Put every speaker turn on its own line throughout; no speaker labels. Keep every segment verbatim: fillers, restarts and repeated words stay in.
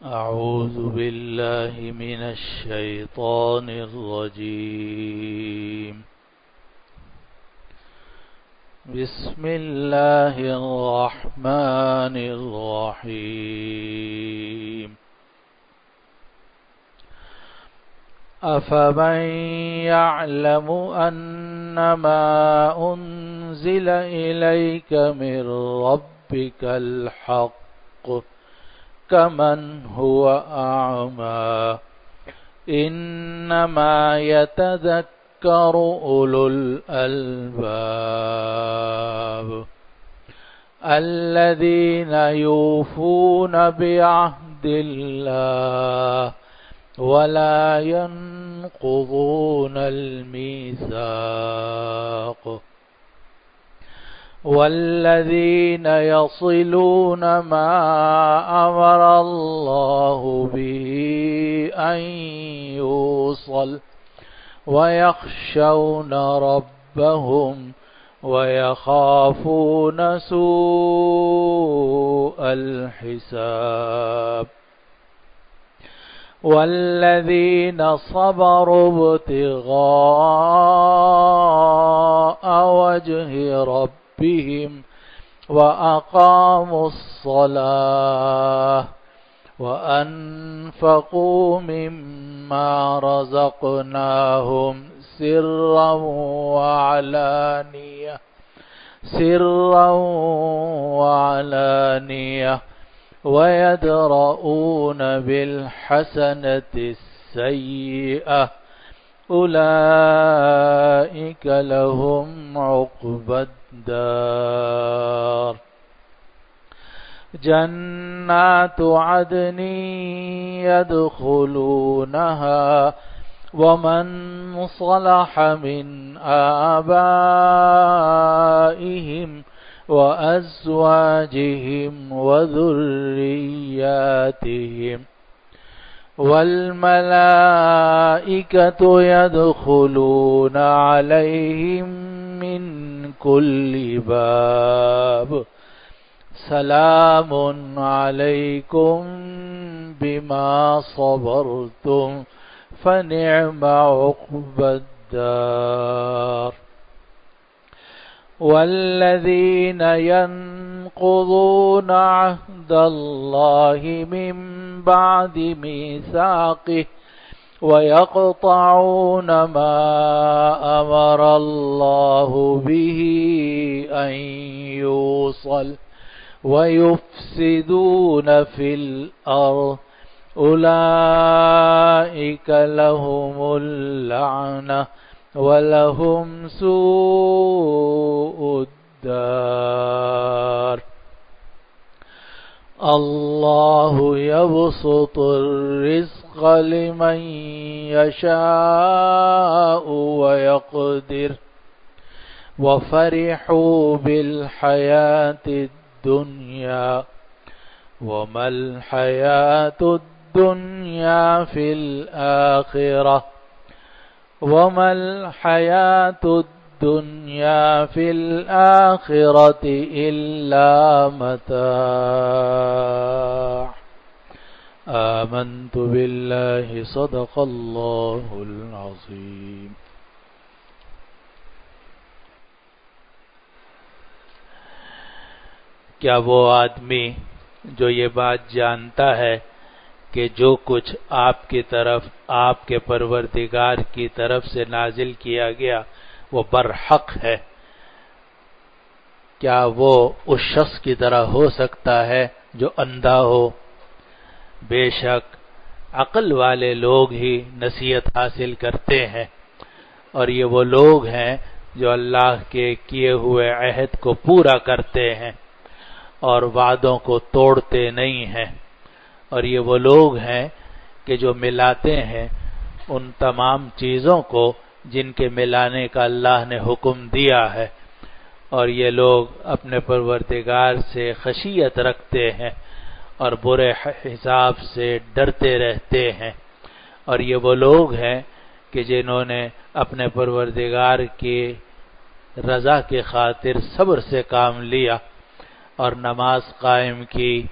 أعوذ بالله من الشيطان الرجيم. بسم الله الرحمن الرحيم. أفمن يعلم أنما أنزل إليك من ربك الحق كمن هو أعمى إنما يتذكر أولو الألباب الذين يوفون بعهد الله ولا ينقضون الميثاق والذين يصلون ما أمر الله به أن يوصل ويخشون ربهم ويخافون سوء الحساب والذين صبروا ابتغاء وجه ربهم بهم وأقاموا الصلاة وأنفقوا مما رزقناهم سرا وعلانية سرا وعلانية ويدرؤون بالحسنة السيئة أولئك لهم عقبى الدار جنات عدن يدخلونها ومن صلح من آبائهم وأزواجهم وذرياتهم والملائكة يدخلون عليهم من كل باب سلام عليكم بما صبرتم فنعم عقبى الدار والذين ينقضون عهد الله من بعد ميثاقه ويقطعون ما أمر الله به أن يوصل ويفسدون في الأرض أولئك لهم اللعنة ولهم سوء الدار الله يبسط الرزق لمن يشاء ويقدر وفرحوا بالحياة الدنيا وما الحياة الدنيا في الآخرة وما الحياة الدنيا في الآخرة إلا متاع آمنت بالله صدق الله العظيم. क्या वो आदमी जो ये बात जानता है कि जो कुछ आपकी तरफ आपके परवरदिगार की तरफ से नाजिल किया गया वो बरहक है, क्या वो उस शख्स की तरह हो सकता है जो अंधा हो? बेशक अक्ल वाले लोग ही नसीहत हासिल करते हैं और ये वो लोग हैं जो अल्लाह के किए हुए अहद को पूरा करते हैं और वादों को तोड़ते नहीं हैं, और ये वो लोग हैं कि जो मिलाते हैं उन तमाम चीज़ों को जिनके मिलाने का अल्लाह ने हुक्म दिया है, और ये लोग अपने परवरदिगार से खशियत रखते हैं और बुरे हिसाब से डरते रहते हैं। और ये वो लोग हैं कि जिन्होंने अपने परवरदिगार की रज़ा के खातिर सब्र से काम लिया और नमाज कायम की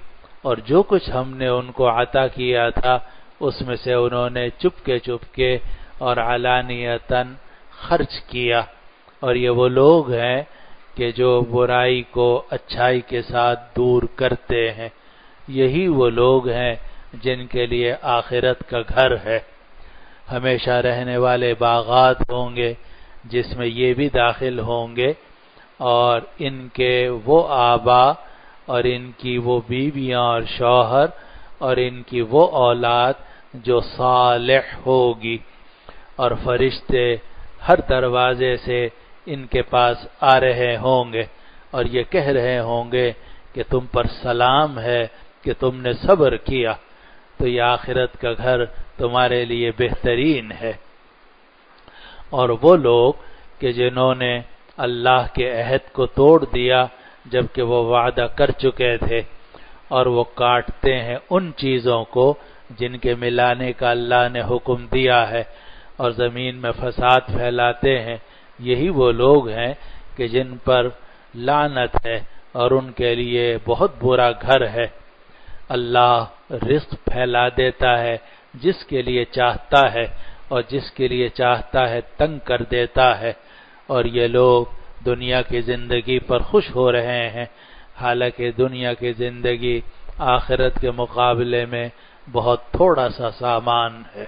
اور جو کچھ ہم نے ان کو عطا کیا تھا اس میں سے انہوں نے چپکے چپکے اور علانیتاً خرچ کیا، اور یہ وہ لوگ ہیں کہ جو برائی کو اچھائی کے ساتھ دور کرتے ہیں، یہی وہ لوگ ہیں جن کے لیے آخرت کا گھر ہے، ہمیشہ رہنے والے باغات ہوں گے جس میں یہ بھی داخل ہوں گے، اور ان کے وہ آبا اور ان کی وہ بیویاں اور شوہر اور ان کی وہ اولاد جو صالح ہوگی، اور فرشتے ہر دروازے سے ان کے پاس آ رہے ہوں گے اور یہ کہہ رہے ہوں گے کہ تم پر سلام ہے کہ تم نے صبر کیا، تو یہ آخرت کا گھر تمہارے لیے بہترین ہے۔ اور وہ لوگ کہ جنہوں نے اللہ کے عہد کو توڑ دیا جبکہ وہ وعدہ کر چکے تھے، اور وہ کاٹتے ہیں ان چیزوں کو جن کے ملانے کا اللہ نے حکم دیا ہے، اور زمین میں فساد پھیلاتے ہیں، یہی وہ لوگ ہیں کہ جن پر لعنت ہے اور ان کے لیے بہت برا گھر ہے۔ اللہ رزق پھیلا دیتا ہے جس کے لیے چاہتا ہے، اور جس کے لیے چاہتا ہے تنگ کر دیتا ہے، اور یہ لوگ دنیا کی زندگی پر خوش ہو رہے ہیں، حالانکہ دنیا کی زندگی آخرت کے مقابلے میں بہت تھوڑا سا سامان ہے۔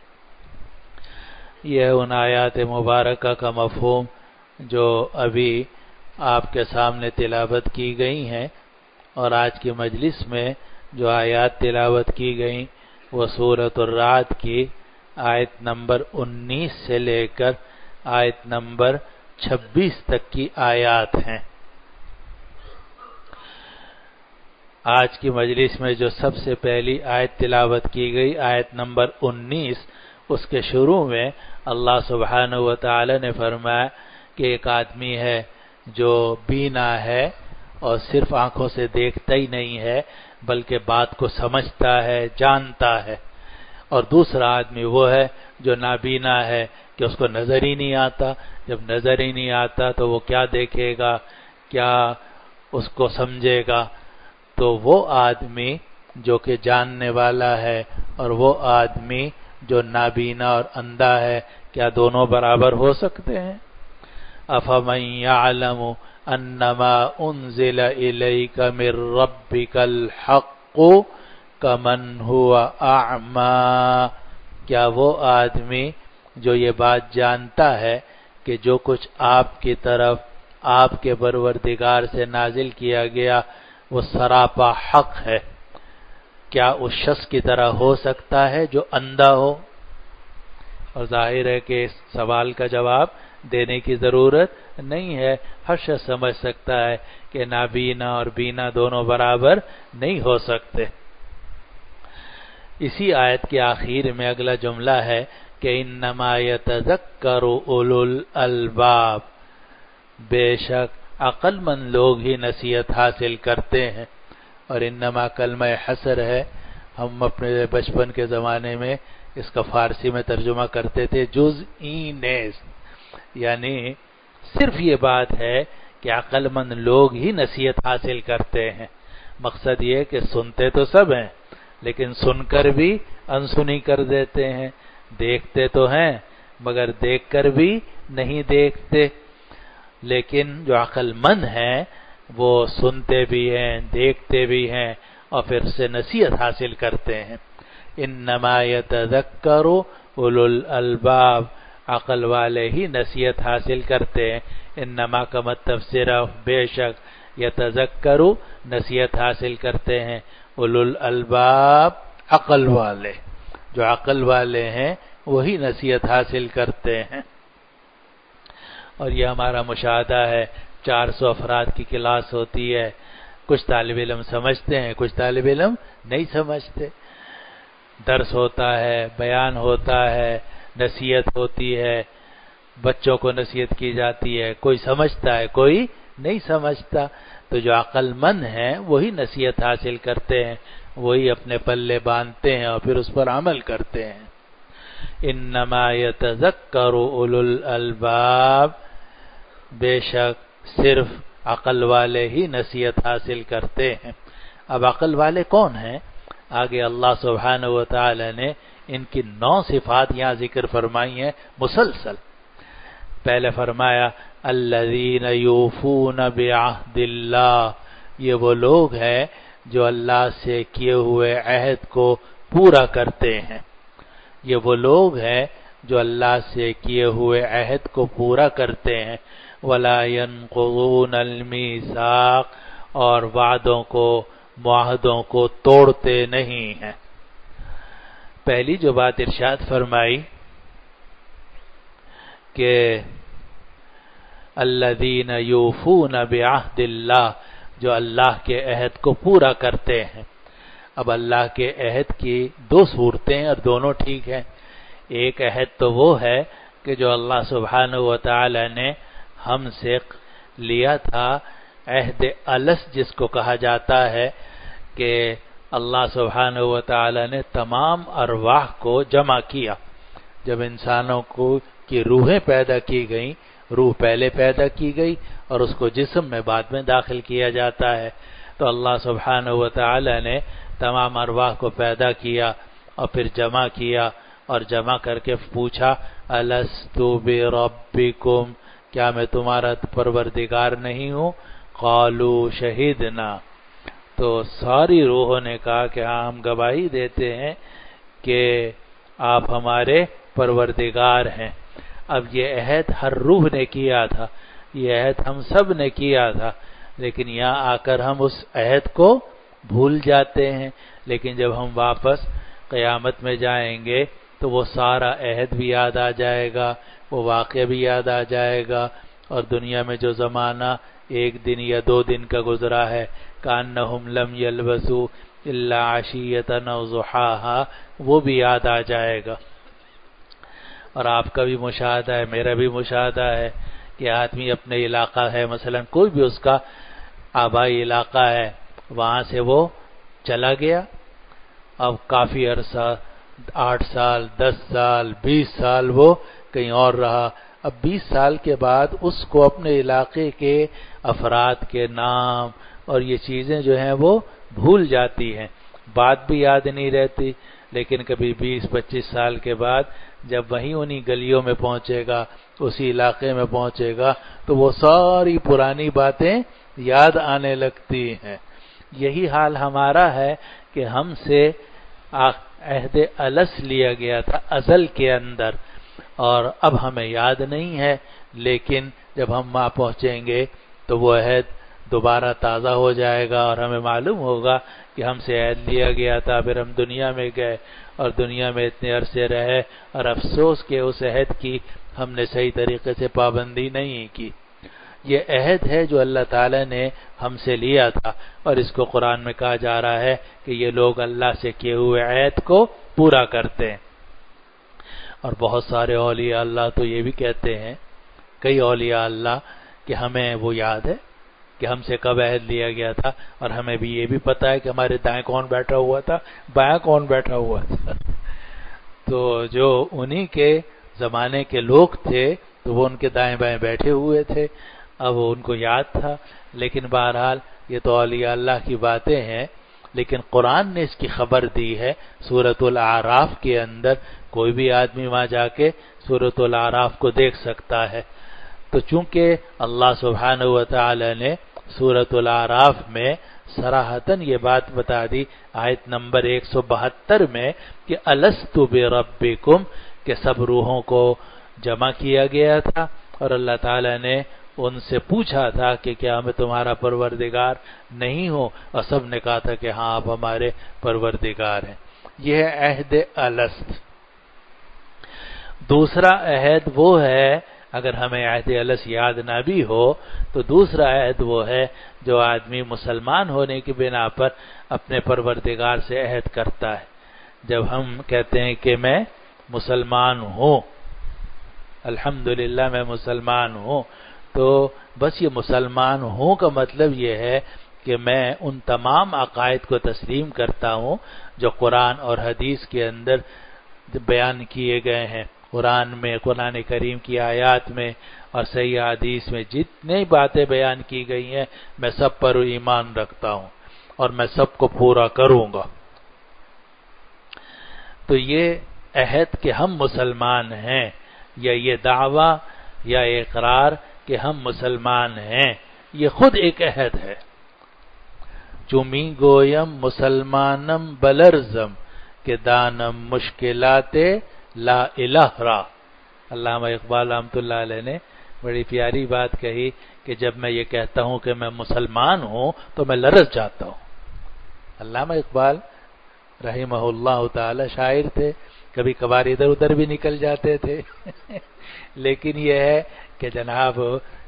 یہ ان آیات مبارکہ کا مفہوم جو ابھی آپ کے سامنے تلاوت کی گئی ہیں، اور آج کی مجلس میں جو آیات تلاوت کی گئیں وہ سورۃ الرعد کی آیت نمبر انیس سے لے کر آیت نمبر چھبیس تک کی آیات ہیں۔ آج کی مجلس میں جو سب سے پہلی آیت تلاوت کی گئی آیت نمبر انیس، اس کے شروع میں اللہ سبحانہ و تعالی نے فرمایا کہ ایک آدمی ہے جو بینا ہے اور صرف آنکھوں سے دیکھتا ہی نہیں ہے بلکہ بات کو سمجھتا ہے، جانتا ہے، اور دوسرا آدمی وہ ہے جو نابینا ہے کہ اس کو نظر ہی نہیں آتا۔ جب نظر ہی نہیں آتا تو وہ کیا دیکھے گا، کیا اس کو سمجھے گا؟ تو وہ آدمی جو کہ جاننے والا ہے اور وہ آدمی جو نابینا اور اندھا ہے، کیا دونوں برابر ہو سکتے ہیں؟ افمن یعلم انما انزل الیک من ربک الحق کمن هو اعمی، کیا وہ آدمی جو یہ بات جانتا ہے کہ جو کچھ آپ کی طرف آپ کے پروردگار سے نازل کیا گیا وہ سراپا حق ہے، کیا اس شخص کی طرح ہو سکتا ہے جو اندھا ہو؟ اور ظاہر ہے کہ اس سوال کا جواب دینے کی ضرورت نہیں ہے، ہر شخص سمجھ سکتا ہے کہ نابینا اور بینا دونوں برابر نہیں ہو سکتے۔ اسی آیت کے آخر میں اگلا جملہ ہے کہ انما یتذکر اولو الالباب، بے شک عقل مند لوگ ہی نصیحت حاصل کرتے ہیں۔ اور انما کلمہ حصر ہے، ہم اپنے بچپن کے زمانے میں اس کا فارسی میں ترجمہ کرتے تھے جزئی نیز، یعنی صرف یہ بات ہے کہ عقل مند لوگ ہی نصیحت حاصل کرتے ہیں۔ مقصد یہ کہ سنتے تو سب ہیں لیکن سن کر بھی انسنی کر دیتے ہیں، دیکھتے تو ہیں مگر دیکھ کر بھی نہیں دیکھتے، لیکن جو عقل مند ہیں وہ سنتے بھی ہیں، دیکھتے بھی ہیں اور پھر سے نصیحت حاصل کرتے ہیں۔ انما یتذکر اولو الالباب، عقل والے ہی نصیحت حاصل کرتے ہیں۔ انما کا مطلب صرف بے شک، یتذکر نصیحت حاصل کرتے ہیں، اولو الالباب عقل والے، جو عقل والے ہیں وہی نصیحت حاصل کرتے ہیں۔ اور یہ ہمارا مشاہدہ ہے، چار سو افراد کی کلاس ہوتی ہے، کچھ طالب علم سمجھتے ہیں کچھ طالب علم نہیں سمجھتے، درس ہوتا ہے، بیان ہوتا ہے، نصیحت ہوتی ہے، بچوں کو نصیحت کی جاتی ہے، کوئی سمجھتا ہے کوئی نہیں سمجھتا، تو جو عقل مند ہیں وہی نصیحت حاصل کرتے ہیں، وہی اپنے پلے باندھتے ہیں اور پھر اس پر عمل کرتے ہیں۔ انما یتذکر اولو الالباب، بے شک صرف عقل والے ہی نصیحت حاصل کرتے ہیں۔ اب عقل والے کون ہیں؟ آگے اللہ سبحانہ و تعالی نے ان کی نو صفات یہاں ذکر فرمائی ہیں مسلسل. پہلے فرمایا الذین یوفون بعہد اللہ، یہ وہ لوگ ہیں جو اللہ سے کیے ہوئے عہد کو پورا کرتے ہیں. یہ وہ لوگ ہیں جو اللہ سے کیے ہوئے عہد کو پورا کرتے ہیں. ولا ينقضون المیثاق، اور وعدوں کو معاہدوں کو توڑتے نہیں ہیں. پہلی جو بات ارشاد فرمائی کہ الذین یوفون بعہد اللہ، جو اللہ کے عہد کو پورا کرتے ہیں. اب اللہ کے عہد کی دو صورتیں اور دونوں ٹھیک ہیں. ایک عہد تو وہ ہے کہ جو اللہ سبحانہ و تعالی نے ہم سے لیا تھا، عہد الس جس کو کہا جاتا ہے، کہ اللہ سبحانہ و تعالی نے تمام ارواح کو جمع کیا. جب انسانوں کو کی روحیں پیدا کی گئیں، روح پہلے پیدا کی گئی اور اس کو جسم میں بعد میں داخل کیا جاتا ہے، تو اللہ سبحانہ و تعالی نے تمام ارواح کو پیدا کیا اور پھر جمع کیا، اور جمع کر کے پوچھا الست بربکم، کیا میں تمہارا پروردگار نہیں ہوں؟ قالوا شہدنا، تو ساری روحوں نے کہا کہ ہاں ہم گواہی دیتے ہیں کہ آپ ہمارے پروردگار ہیں. اب یہ عہد ہر روح نے کیا تھا، یہ عہد ہم سب نے کیا تھا، لیکن یہاں آ کر ہم اس عہد کو بھول جاتے ہیں. لیکن جب ہم واپس قیامت میں جائیں گے تو وہ سارا عہد بھی یاد آ جائے گا، وہ واقعہ بھی یاد آ جائے گا، اور دنیا میں جو زمانہ ایک دن یا دو دن کا گزرا ہے، کأنہم لم یلبثوا الا عشیۃ او ضحاہا، وہ بھی یاد آ جائے گا. اور آپ کا بھی مشاہدہ ہے، میرا بھی مشاہدہ ہے کہ آدمی اپنے علاقہ ہے، مثلا کوئی بھی اس کا آبائی علاقہ ہے، وہاں سے وہ چلا گیا، اب کافی عرصہ آٹھ سال دس سال بیس سال وہ کہیں اور رہا. اب بیس سال کے بعد اس کو اپنے علاقے کے افراد کے نام اور یہ چیزیں جو ہیں وہ بھول جاتی ہیں، بات بھی یاد نہیں رہتی. لیکن کبھی بیس پچیس سال کے بعد جب وہیں انہی گلیوں میں پہنچے گا، اسی علاقے میں پہنچے گا، تو وہ ساری پرانی باتیں یاد آنے لگتی ہیں. یہی حال ہمارا ہے کہ ہم سے عہد الس لیا گیا تھا ازل کے اندر، اور اب ہمیں یاد نہیں ہے، لیکن جب ہم وہاں پہنچیں گے تو وہ عہد دوبارہ تازہ ہو جائے گا اور ہمیں معلوم ہوگا کہ ہم سے عہد لیا گیا تھا. پھر ہم دنیا میں گئے اور دنیا میں اتنے عرصے رہے، اور افسوس کہ اس عہد کی ہم نے صحیح طریقے سے پابندی نہیں کی. یہ عہد ہے جو اللہ تعالی نے ہم سے لیا تھا، اور اس کو قرآن میں کہا جا رہا ہے کہ یہ لوگ اللہ سے کیے ہوئے عہد کو پورا کرتے ہیں. اور بہت سارے اولیاء اللہ تو یہ بھی کہتے ہیں، کئی اولیاء اللہ، کہ ہمیں وہ یاد ہے کہ ہم سے کب عہد لیا گیا تھا، اور ہمیں بھی یہ بھی پتہ ہے کہ ہمارے دائیں کون بیٹھا ہوا تھا، بائیں کون بیٹھا ہوا تھا. تو جو انہی کے زمانے کے لوگ تھے تو وہ ان کے دائیں بائیں بیٹھے ہوئے تھے، اب ان کو یاد تھا. لیکن بہرحال یہ تو اولیاء اللہ کی باتیں ہیں، لیکن قرآن نے اس کی خبر دی ہے سورۃ الاعراف کے اندر. کوئی بھی آدمی وہاں جا کے سورۃ الاعراف کو دیکھ سکتا ہے. تو چونکہ اللہ سبحانہ و تعالی نے سورۃ الاعراف میں صراحتاً یہ بات بتا دی آیت نمبر ایک سو بہتر میں کہ الست بربکم، کہ سب روحوں کو جمع کیا گیا تھا اور اللہ تعالی نے ان سے پوچھا تھا کہ کیا میں تمہارا پروردگار نہیں ہوں، اور سب نے کہا تھا کہ ہاں آپ ہمارے پروردگار ہیں. یہ ہے عہد الست. دوسرا عہد وہ ہے، اگر ہمیں عہد الس یاد نہ بھی ہو تو دوسرا عہد وہ ہے جو آدمی مسلمان ہونے کی بنا پر اپنے پروردگار سے عہد کرتا ہے. جب ہم کہتے ہیں کہ میں مسلمان ہوں، الحمدللہ میں مسلمان ہوں، تو بس یہ مسلمان ہوں کا مطلب یہ ہے کہ میں ان تمام عقائد کو تسلیم کرتا ہوں جو قرآن اور حدیث کے اندر بیان کیے گئے ہیں. قرآن میں، قرآن کریم کی آیات میں اور صحیح حدیث میں جتنی باتیں بیان کی گئی ہیں میں سب پر ایمان رکھتا ہوں. اور میں سب کو پورا کروں گا۔ تو یہ عہد کہ ہم مسلمان ہیں، یا یہ دعویٰ یا اقرار کہ ہم مسلمان ہیں، یہ خود ایک عہد ہے۔ چومی گویم مسلمانم بلرزم کہ دانم مشکلات لا الہ را۔ علامہ اقبال رحمۃ اللہ علیہ نے بڑی پیاری بات کہی کہ جب میں یہ کہتا ہوں کہ میں مسلمان ہوں تو میں لرز جاتا ہوں۔ علامہ اقبال رحمہ اللہ تعالی شاعر تھے، کبھی کبھار ادھر ادھر بھی نکل جاتے تھے لیکن یہ ہے کہ جناب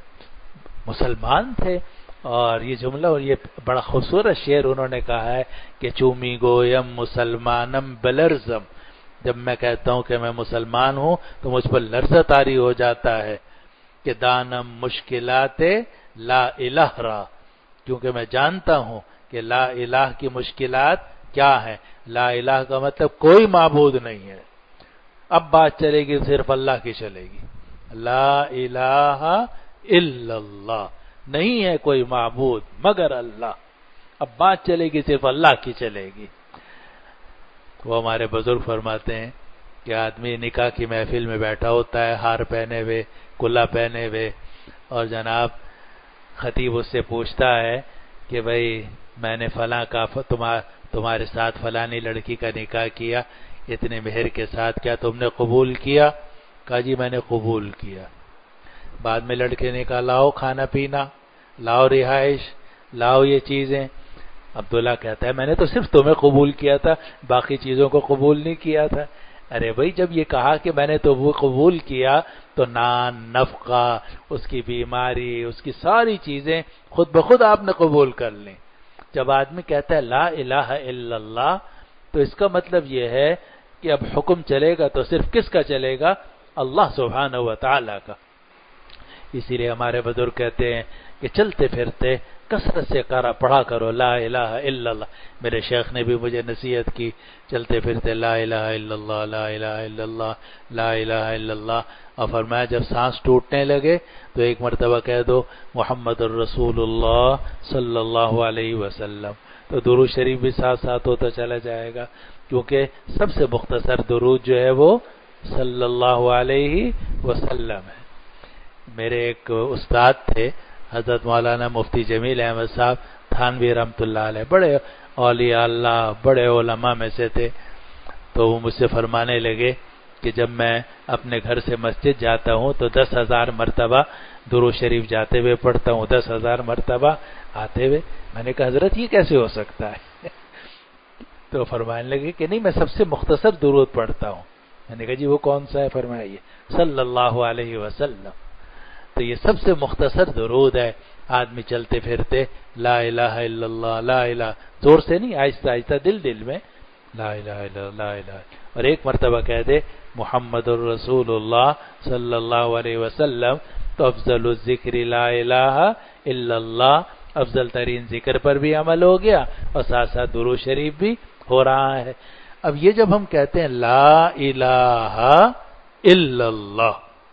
مسلمان تھے۔ اور یہ جملہ اور یہ بڑا خوبصورت شعر انہوں نے کہا ہے کہ چومی گویم مسلمانم بلرزم، جب میں کہتا ہوں کہ میں مسلمان ہوں تو مجھ پر لرزہ طاری ہو جاتا ہے کہ دانم مشکلات لا الہ را، کیونکہ میں جانتا ہوں کہ لا الہ کی مشکلات کیا ہے۔ لا الہ کا مطلب کوئی معبود نہیں ہے، اب بات چلے گی صرف اللہ کی چلے گی۔ لا الہ الا اللہ، نہیں ہے کوئی معبود مگر اللہ، اب بات چلے گی صرف اللہ کی چلے گی۔ وہ ہمارے بزرگ فرماتے ہیں کہ آدمی نکاح کی محفل میں بیٹھا ہوتا ہے، ہار پہنے ہوئے، کلا پہنے ہوئے، اور جناب خطیب اس سے پوچھتا ہے کہ بھئی میں نے فلاں کا تمہارے ساتھ فلانی لڑکی کا نکاح کیا اتنے مہر کے ساتھ، کیا تم نے قبول کیا؟ کہا جی میں نے قبول کیا۔ بعد میں لڑکے نے کہا لاؤ کھانا پینا، لاؤ رہائش، لاؤ یہ چیزیں۔ عبداللہ کہتا ہے میں نے تو صرف تمہیں قبول کیا تھا، باقی چیزوں کو قبول نہیں کیا تھا۔ ارے بھائی جب یہ کہا کہ میں نے تو وہ قبول کیا تو نان، نفقہ، اس کی بیماری، اس کی ساری چیزیں خود بخود آپ نے قبول کر لیں۔ جب آدمی کہتا ہے لا الہ الا اللہ تو اس کا مطلب یہ ہے کہ اب حکم چلے گا تو صرف کس کا چلے گا؟ اللہ سبحانہ و تعالی کا۔ اسی لیے ہمارے بزرگ کہتے ہیں کہ چلتے پھرتے کثرت سے کرا پڑھا کرو لا الہ الا اللہ۔ میرے شیخ نے بھی مجھے نصیحت کی، چلتے پھرتے لا الہ الا اللہ، لا الہ الا اللہ، لا الہ الا اللہ، اور فرمایا جب سانس ٹوٹنے لگے تو ایک مرتبہ کہہ دو محمد الرسول اللہ صلی اللہ علیہ وسلم، تو درود شریف بھی ساتھ ساتھ ہوتا چلا جائے گا، کیونکہ سب سے مختصر درود جو ہے وہ صلی اللہ علیہ وسلم ہے۔ میرے ایک استاد تھے حضرت مولانا مفتی جمیل احمد صاحب تھانوی رحمۃ اللہ علیہ، بڑے اولیاء اللہ، بڑے علماء میں سے تھے، تو وہ مجھ سے فرمانے لگے کہ جب میں اپنے گھر سے مسجد جاتا ہوں تو دس ہزار مرتبہ درود شریف جاتے ہوئے پڑھتا ہوں، دس ہزار مرتبہ آتے ہوئے۔ میں نے کہا حضرت یہ کیسے ہو سکتا ہے؟ تو فرمانے لگے کہ نہیں میں سب سے مختصر درود پڑھتا ہوں۔ میں نے کہا جی وہ کون سا ہے؟ فرمائیے صلی اللہ علیہ وسلم۔ تو یہ سب سے مختصر درود ہے، آدمی چلتے پھرتے لا الہ الا اللہ، لا الہ، زور سے نہیں، آہستہ آہستہ دل دل میں لا الہ الا اللہ، لا الہ، اور ایک مرتبہ کہہ دے محمد الرسول اللہ صلی اللہ علیہ وسلم، تو افضل الذکر لا الہ الا اللہ، افضل ترین ذکر پر بھی عمل ہو گیا اور ساتھ ساتھ درود شریف بھی ہو رہا ہے۔ اب یہ جب ہم کہتے ہیں لا الہ الا اللہ،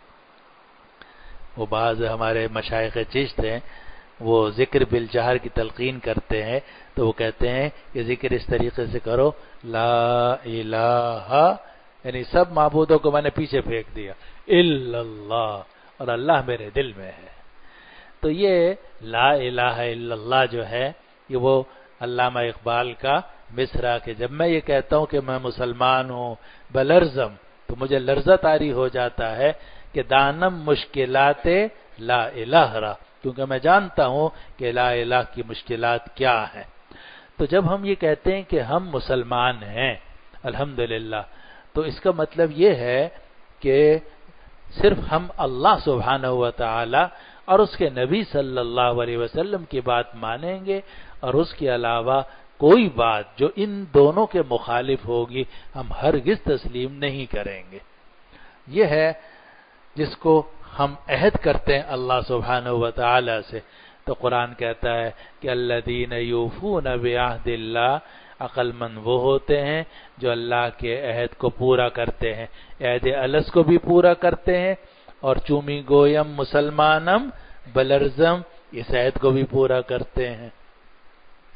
وہ بعض ہمارے مشائخ چشت ہیں وہ ذکر بالجہر کی تلقین کرتے ہیں، تو وہ کہتے ہیں کہ ذکر اس طریقے سے کرو لا الہ، یعنی سب معبودوں کو میں نے پیچھے پھینک دیا، الا اللہ، اور اللہ میرے دل میں ہے۔ تو یہ لا الہ الا اللہ جو ہے یہ وہ علامہ اقبال کا مصرع کہ جب میں یہ کہتا ہوں کہ میں مسلمان ہوں بلرزم، تو مجھے لرزہ طاری ہو جاتا ہے کہ دانم مشکلات لا الہ را، کیونکہ میں جانتا ہوں کہ لا الہ کی مشکلات کیا ہیں۔ تو جب ہم یہ کہتے ہیں کہ ہم مسلمان ہیں الحمدللہ، تو اس کا مطلب یہ ہے کہ صرف ہم اللہ سبحانہ و تعالی اور اس کے نبی صلی اللہ علیہ وسلم کی بات مانیں گے، اور اس کے علاوہ کوئی بات جو ان دونوں کے مخالف ہوگی ہم ہرگز تسلیم نہیں کریں گے۔ یہ ہے جس کو ہم عہد کرتے ہیں اللہ سبحانہ و تعالی سے۔ تو قرآن کہتا ہے کہ الذین یوفون بعہد اللہ، عقل مند وہ ہوتے ہیں جو اللہ کے عہد کو پورا کرتے ہیں، عہد الست کو بھی پورا کرتے ہیں، اور چومی گویم مسلمانم بلرزم، اس عہد کو بھی پورا کرتے ہیں۔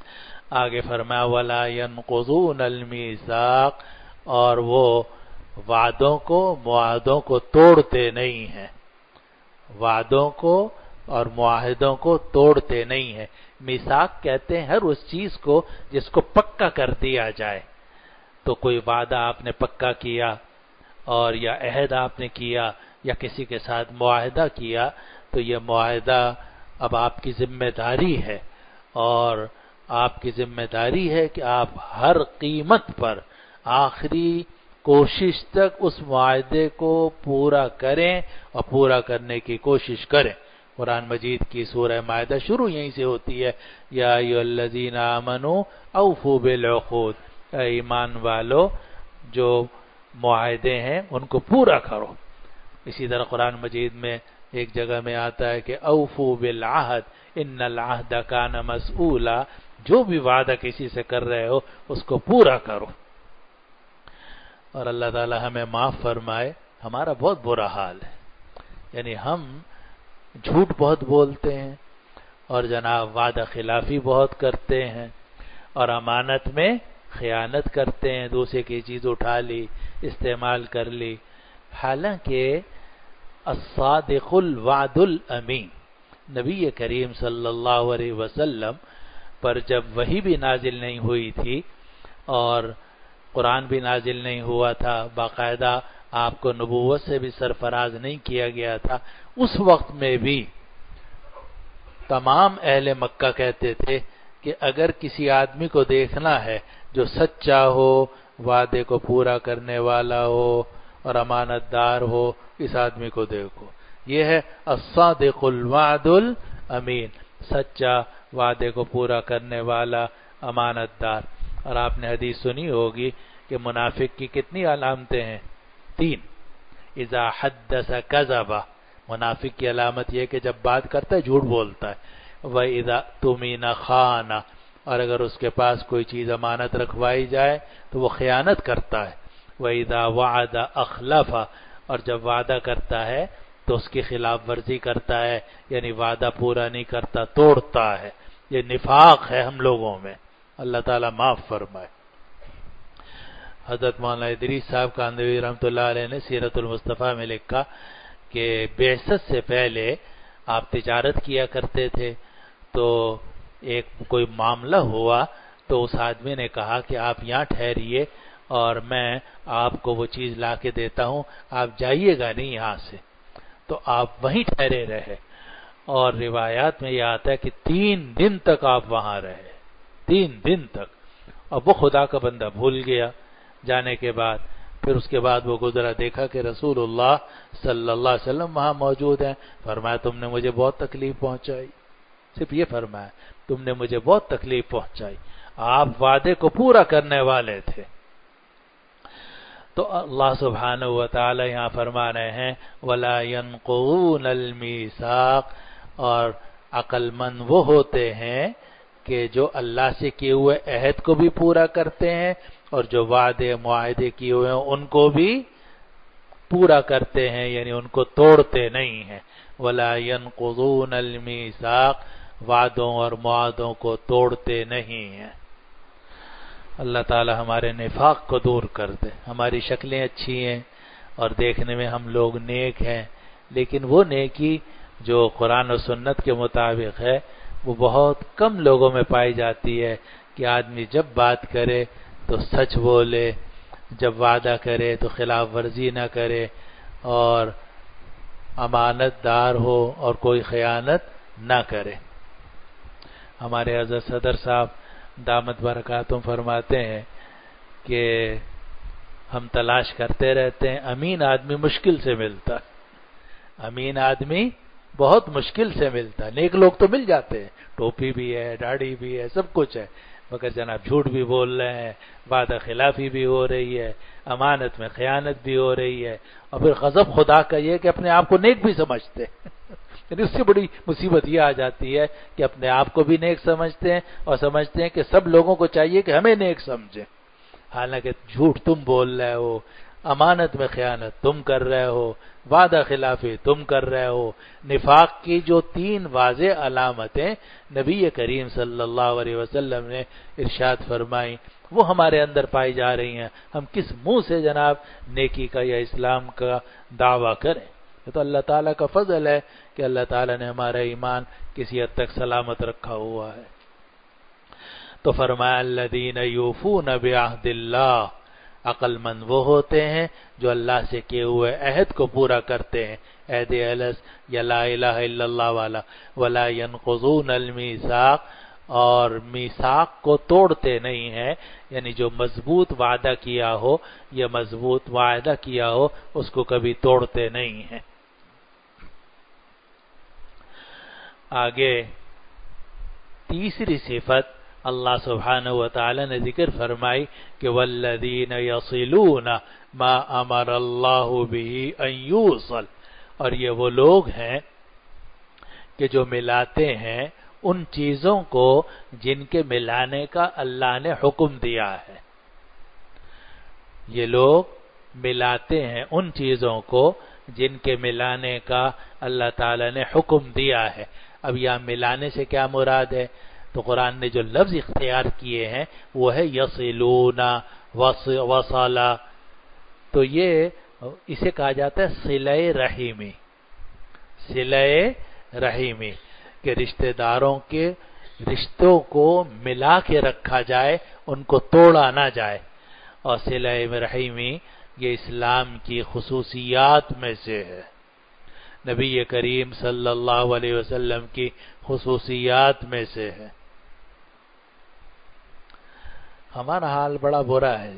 آگے فرمایا وَلَا يَنقُضُونَ الْمِيثَاقَ، اور وہ وعدوں کو معاہدوں کو توڑتے نہیں ہیں، وعدوں کو اور معاہدوں کو توڑتے نہیں ہیں۔ میثاق کہتے ہیں ہر اس چیز کو جس کو پکا کر دیا جائے۔ تو کوئی وعدہ آپ نے پکا کیا اور یا عہد آپ نے کیا یا کسی کے ساتھ معاہدہ کیا، تو یہ معاہدہ اب آپ کی ذمہ داری ہے، اور آپ کی ذمہ داری ہے کہ آپ ہر قیمت پر آخری کوشش تک اس معاہدے کو پورا کریں اور پورا کرنے کی کوشش کریں۔ قرآن مجید کی سورہ مائدہ شروع یہیں سے ہوتی ہے، یا ایھا الذین آمنوا اوفوا بالعقود، اے ایمان والو جو معاہدے ہیں ان کو پورا کرو۔ اسی طرح قرآن مجید میں ایک جگہ میں آتا ہے کہ اوفوا بالعہد ان العہد کان مسئولا، جو بھی وعدہ کسی سے کر رہے ہو اس کو پورا کرو۔ اور اللہ تعالی ہمیں معاف فرمائے، ہمارا بہت برا حال ہے، یعنی ہم جھوٹ بہت بولتے ہیں اور جناب وعدہ خلافی بہت کرتے ہیں، اور امانت میں خیانت کرتے ہیں، دوسرے کی چیز اٹھا لی، استعمال کر لی۔ حالانکہ الصادق الوعد الامین، نبی کریم صلی اللہ علیہ وسلم پر جب وحی بھی نازل نہیں ہوئی تھی اور قرآن بھی نازل نہیں ہوا تھا، باقاعدہ آپ کو نبوت سے بھی سرفراز نہیں کیا گیا تھا، اس وقت میں بھی تمام اہل مکہ کہتے تھے کہ اگر کسی آدمی کو دیکھنا ہے جو سچا ہو، وعدے کو پورا کرنے والا ہو اور امانت دار ہو، اس آدمی کو دیکھو۔ یہ ہے الصادق الوعد الامین، سچا، وعدے کو پورا کرنے والا، امانت دار۔ اور آپ نے حدیث سنی ہوگی کہ منافق کی کتنی علامتیں ہیں؟ تین۔ اذا حدث کذب، منافق کی علامت یہ کہ جب بات کرتا ہے جھوٹ بولتا ہے۔ وَإِذَا اؤْتُمِنَ خَانَ، اور اگر اس کے پاس کوئی چیز امانت رکھوائی جائے تو وہ خیانت کرتا ہے۔ وَإِذَا وَعَدَ أَخْلَفَ، اور جب وعدہ کرتا ہے تو اس کی خلاف ورزی کرتا ہے، یعنی وعدہ پورا نہیں کرتا، توڑتا ہے۔ یہ نفاق ہے ہم لوگوں میں، اللہ تعالیٰ معاف فرمائے۔ حضرت مولانا ادریس صاحب کاندھوی رحمۃ اللہ علیہ نے سیرت المصطفیٰ میں لکھا کہ بعثت سے پہلے آپ تجارت کیا کرتے تھے، تو ایک کوئی معاملہ ہوا تو اس آدمی نے کہا کہ آپ یہاں ٹھہریے اور میں آپ کو وہ چیز لا کے دیتا ہوں، آپ جائیے گا نہیں یہاں سے۔ تو آپ وہیں ٹھہرے رہے، اور روایات میں یہ آتا ہے کہ تین دن تک آپ وہاں رہے، تین دن تک۔ اور وہ خدا کا بندہ بھول گیا جانے کے بعد، پھر اس کے بعد وہ گزرا، دیکھا کہ رسول اللہ صلی اللہ علیہ وسلم وہاں موجود ہیں، فرمایا تم نے مجھے بہت تکلیف پہنچائی، صرف یہ فرمایا تم نے مجھے بہت تکلیف پہنچائی، آپ وعدے کو پورا کرنے والے تھے۔ تو اللہ سبحانہ و تعالی یہاں فرما رہے ہیں وَلَا يَنقُضُونَ الْمِيثَاقَ، اور عقل مند وہ ہوتے ہیں کہ جو اللہ سے کیے ہوئے عہد کو بھی پورا کرتے ہیں اور جو وعدے معاہدے کیے ہوئے ہیں ان کو بھی پورا کرتے ہیں، یعنی ان کو توڑتے نہیں ہیں۔ وَلَا يَنقُضُونَ الْمِيثَاقَ، وعدوں اور معاہدوں کو توڑتے نہیں ہیں۔ اللہ تعالی ہمارے نفاق کو دور کر دے۔ ہماری شکلیں اچھی ہیں اور دیکھنے میں ہم لوگ نیک ہیں، لیکن وہ نیکی جو قرآن و سنت کے مطابق ہے وہ بہت کم لوگوں میں پائی جاتی ہے، کہ آدمی جب بات کرے تو سچ بولے، جب وعدہ کرے تو خلاف ورزی نہ کرے، اور امانت دار ہو اور کوئی خیانت نہ کرے۔ ہمارے حضرت صدر صاحب دامت برکاتہم فرماتے ہیں کہ ہم تلاش کرتے رہتے ہیں، امین آدمی مشکل سے ملتا ہے، امین آدمی بہت مشکل سے ملتا ہے۔ نیک لوگ تو مل جاتے ہیں، ٹوپی بھی ہے، داڑھی بھی ہے، سب کچھ ہے، مگر جناب جھوٹ بھی بول رہے ہیں، وعدہ خلافی بھی ہو رہی ہے، امانت میں خیانت بھی ہو رہی ہے، اور پھر غضب خدا کا یہ کہ اپنے آپ کو نیک بھی سمجھتے ہیں۔ یعنی اس سے بڑی مصیبت یہ آ جاتی ہے کہ اپنے آپ کو بھی نیک سمجھتے ہیں اور سمجھتے ہیں کہ سب لوگوں کو چاہیے کہ ہمیں نیک سمجھیں، حالانکہ جھوٹ تم بول رہے ہو، امانت میں خیانت تم کر رہے ہو، وعدہ خلافی تم کر رہے ہو۔ نفاق کی جو تین واضح علامتیں نبی کریم صلی اللہ علیہ وسلم نے ارشاد فرمائی وہ ہمارے اندر پائی جا رہی ہیں، ہم کس منہ سے جناب نیکی کا یا اسلام کا دعویٰ کریں؟ یہ تو اللہ تعالیٰ کا فضل ہے کہ اللہ تعالیٰ نے ہمارا ایمان کسی حد تک سلامت رکھا ہوا ہے۔ تو فرمایا الذین یوفون بعہد اللہ، عقل مند وہ ہوتے ہیں جو اللہ سے کیے ہوئے عہد کو پورا کرتے ہیں، عہد الس یا لا الہ الا اللہ والا، ولا ینقضون المیثاق، اور میثاق کو توڑتے نہیں ہیں، یعنی جو مضبوط وعدہ کیا ہو یا مضبوط وعدہ کیا ہو اس کو کبھی توڑتے نہیں ہیں۔ آگے تیسری صفت اللہ سبحانہ و تعالی نے ذکر فرمائی کہ والذین یصلون ما امر اللہ بہ ان یوصل، اور یہ وہ لوگ ہیں کہ جو ملاتے ہیں ان چیزوں کو جن کے ملانے کا اللہ نے حکم دیا ہے۔ یہ لوگ ملاتے ہیں ان چیزوں کو جن کے ملانے کا اللہ تعالی نے حکم دیا ہے۔ اب یہاں ملانے سے کیا مراد ہے؟ تو قرآن نے جو لفظ اختیار کیے ہیں وہ ہے یصلون، وصلا، تو یہ اسے کہا جاتا ہے صلہ رحیمی، صلہ رحیمی، کہ رشتہ داروں کے رشتوں کو ملا کے رکھا جائے، ان کو توڑا نہ جائے۔ اور صلہ رحیمی یہ اسلام کی خصوصیات میں سے ہے، نبی کریم صلی اللہ علیہ وسلم کی خصوصیات میں سے ہے۔ ہمارا حال بڑا برا ہے۔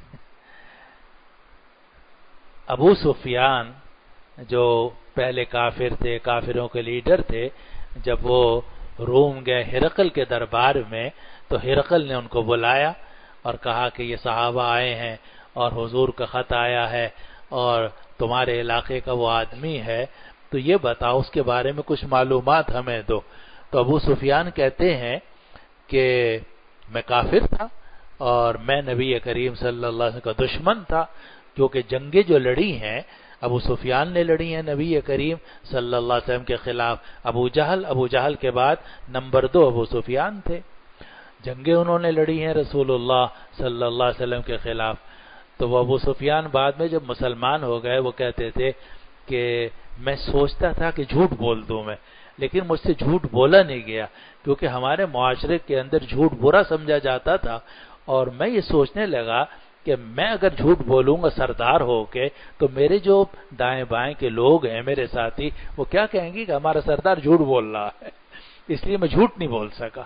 ابو سفیان جو پہلے کافر تھے، کافروں کے لیڈر تھے، جب وہ روم گئے ہرقل کے دربار میں تو ہرقل نے ان کو بلایا اور کہا کہ یہ صحابہ آئے ہیں اور حضور کا خط آیا ہے اور تمہارے علاقے کا وہ آدمی ہے، تو یہ بتاؤ اس کے بارے میں کچھ معلومات ہمیں دو۔ تو ابو سفیان کہتے ہیں کہ میں کافر تھا اور میں نبی کریم صلی اللہ علیہ وسلم کا دشمن تھا، کیونکہ جنگیں جو لڑی ہیں ابو سفیان نے لڑی ہیں نبی کریم صلی اللہ علیہ وسلم کے خلاف۔ ابو جہل ابو جہل کے بعد نمبر دو ابو سفیان تھے، جنگیں انہوں نے لڑی ہیں رسول اللہ صلی اللہ علیہ وسلم کے خلاف۔ تو وہ ابو سفیان بعد میں جب مسلمان ہو گئے وہ کہتے تھے کہ میں سوچتا تھا کہ جھوٹ بول دوں میں، لیکن مجھ سے جھوٹ بولا نہیں گیا، کیونکہ ہمارے معاشرے کے اندر جھوٹ برا سمجھا جاتا تھا، اور میں یہ سوچنے لگا کہ میں اگر جھوٹ بولوں گا سردار ہو کے تو میرے جو دائیں بائیں کے لوگ ہیں میرے ساتھی وہ کیا کہیں گے کہ ہمارا سردار جھوٹ بول رہا ہے، اس لیے میں جھوٹ نہیں بول سکا۔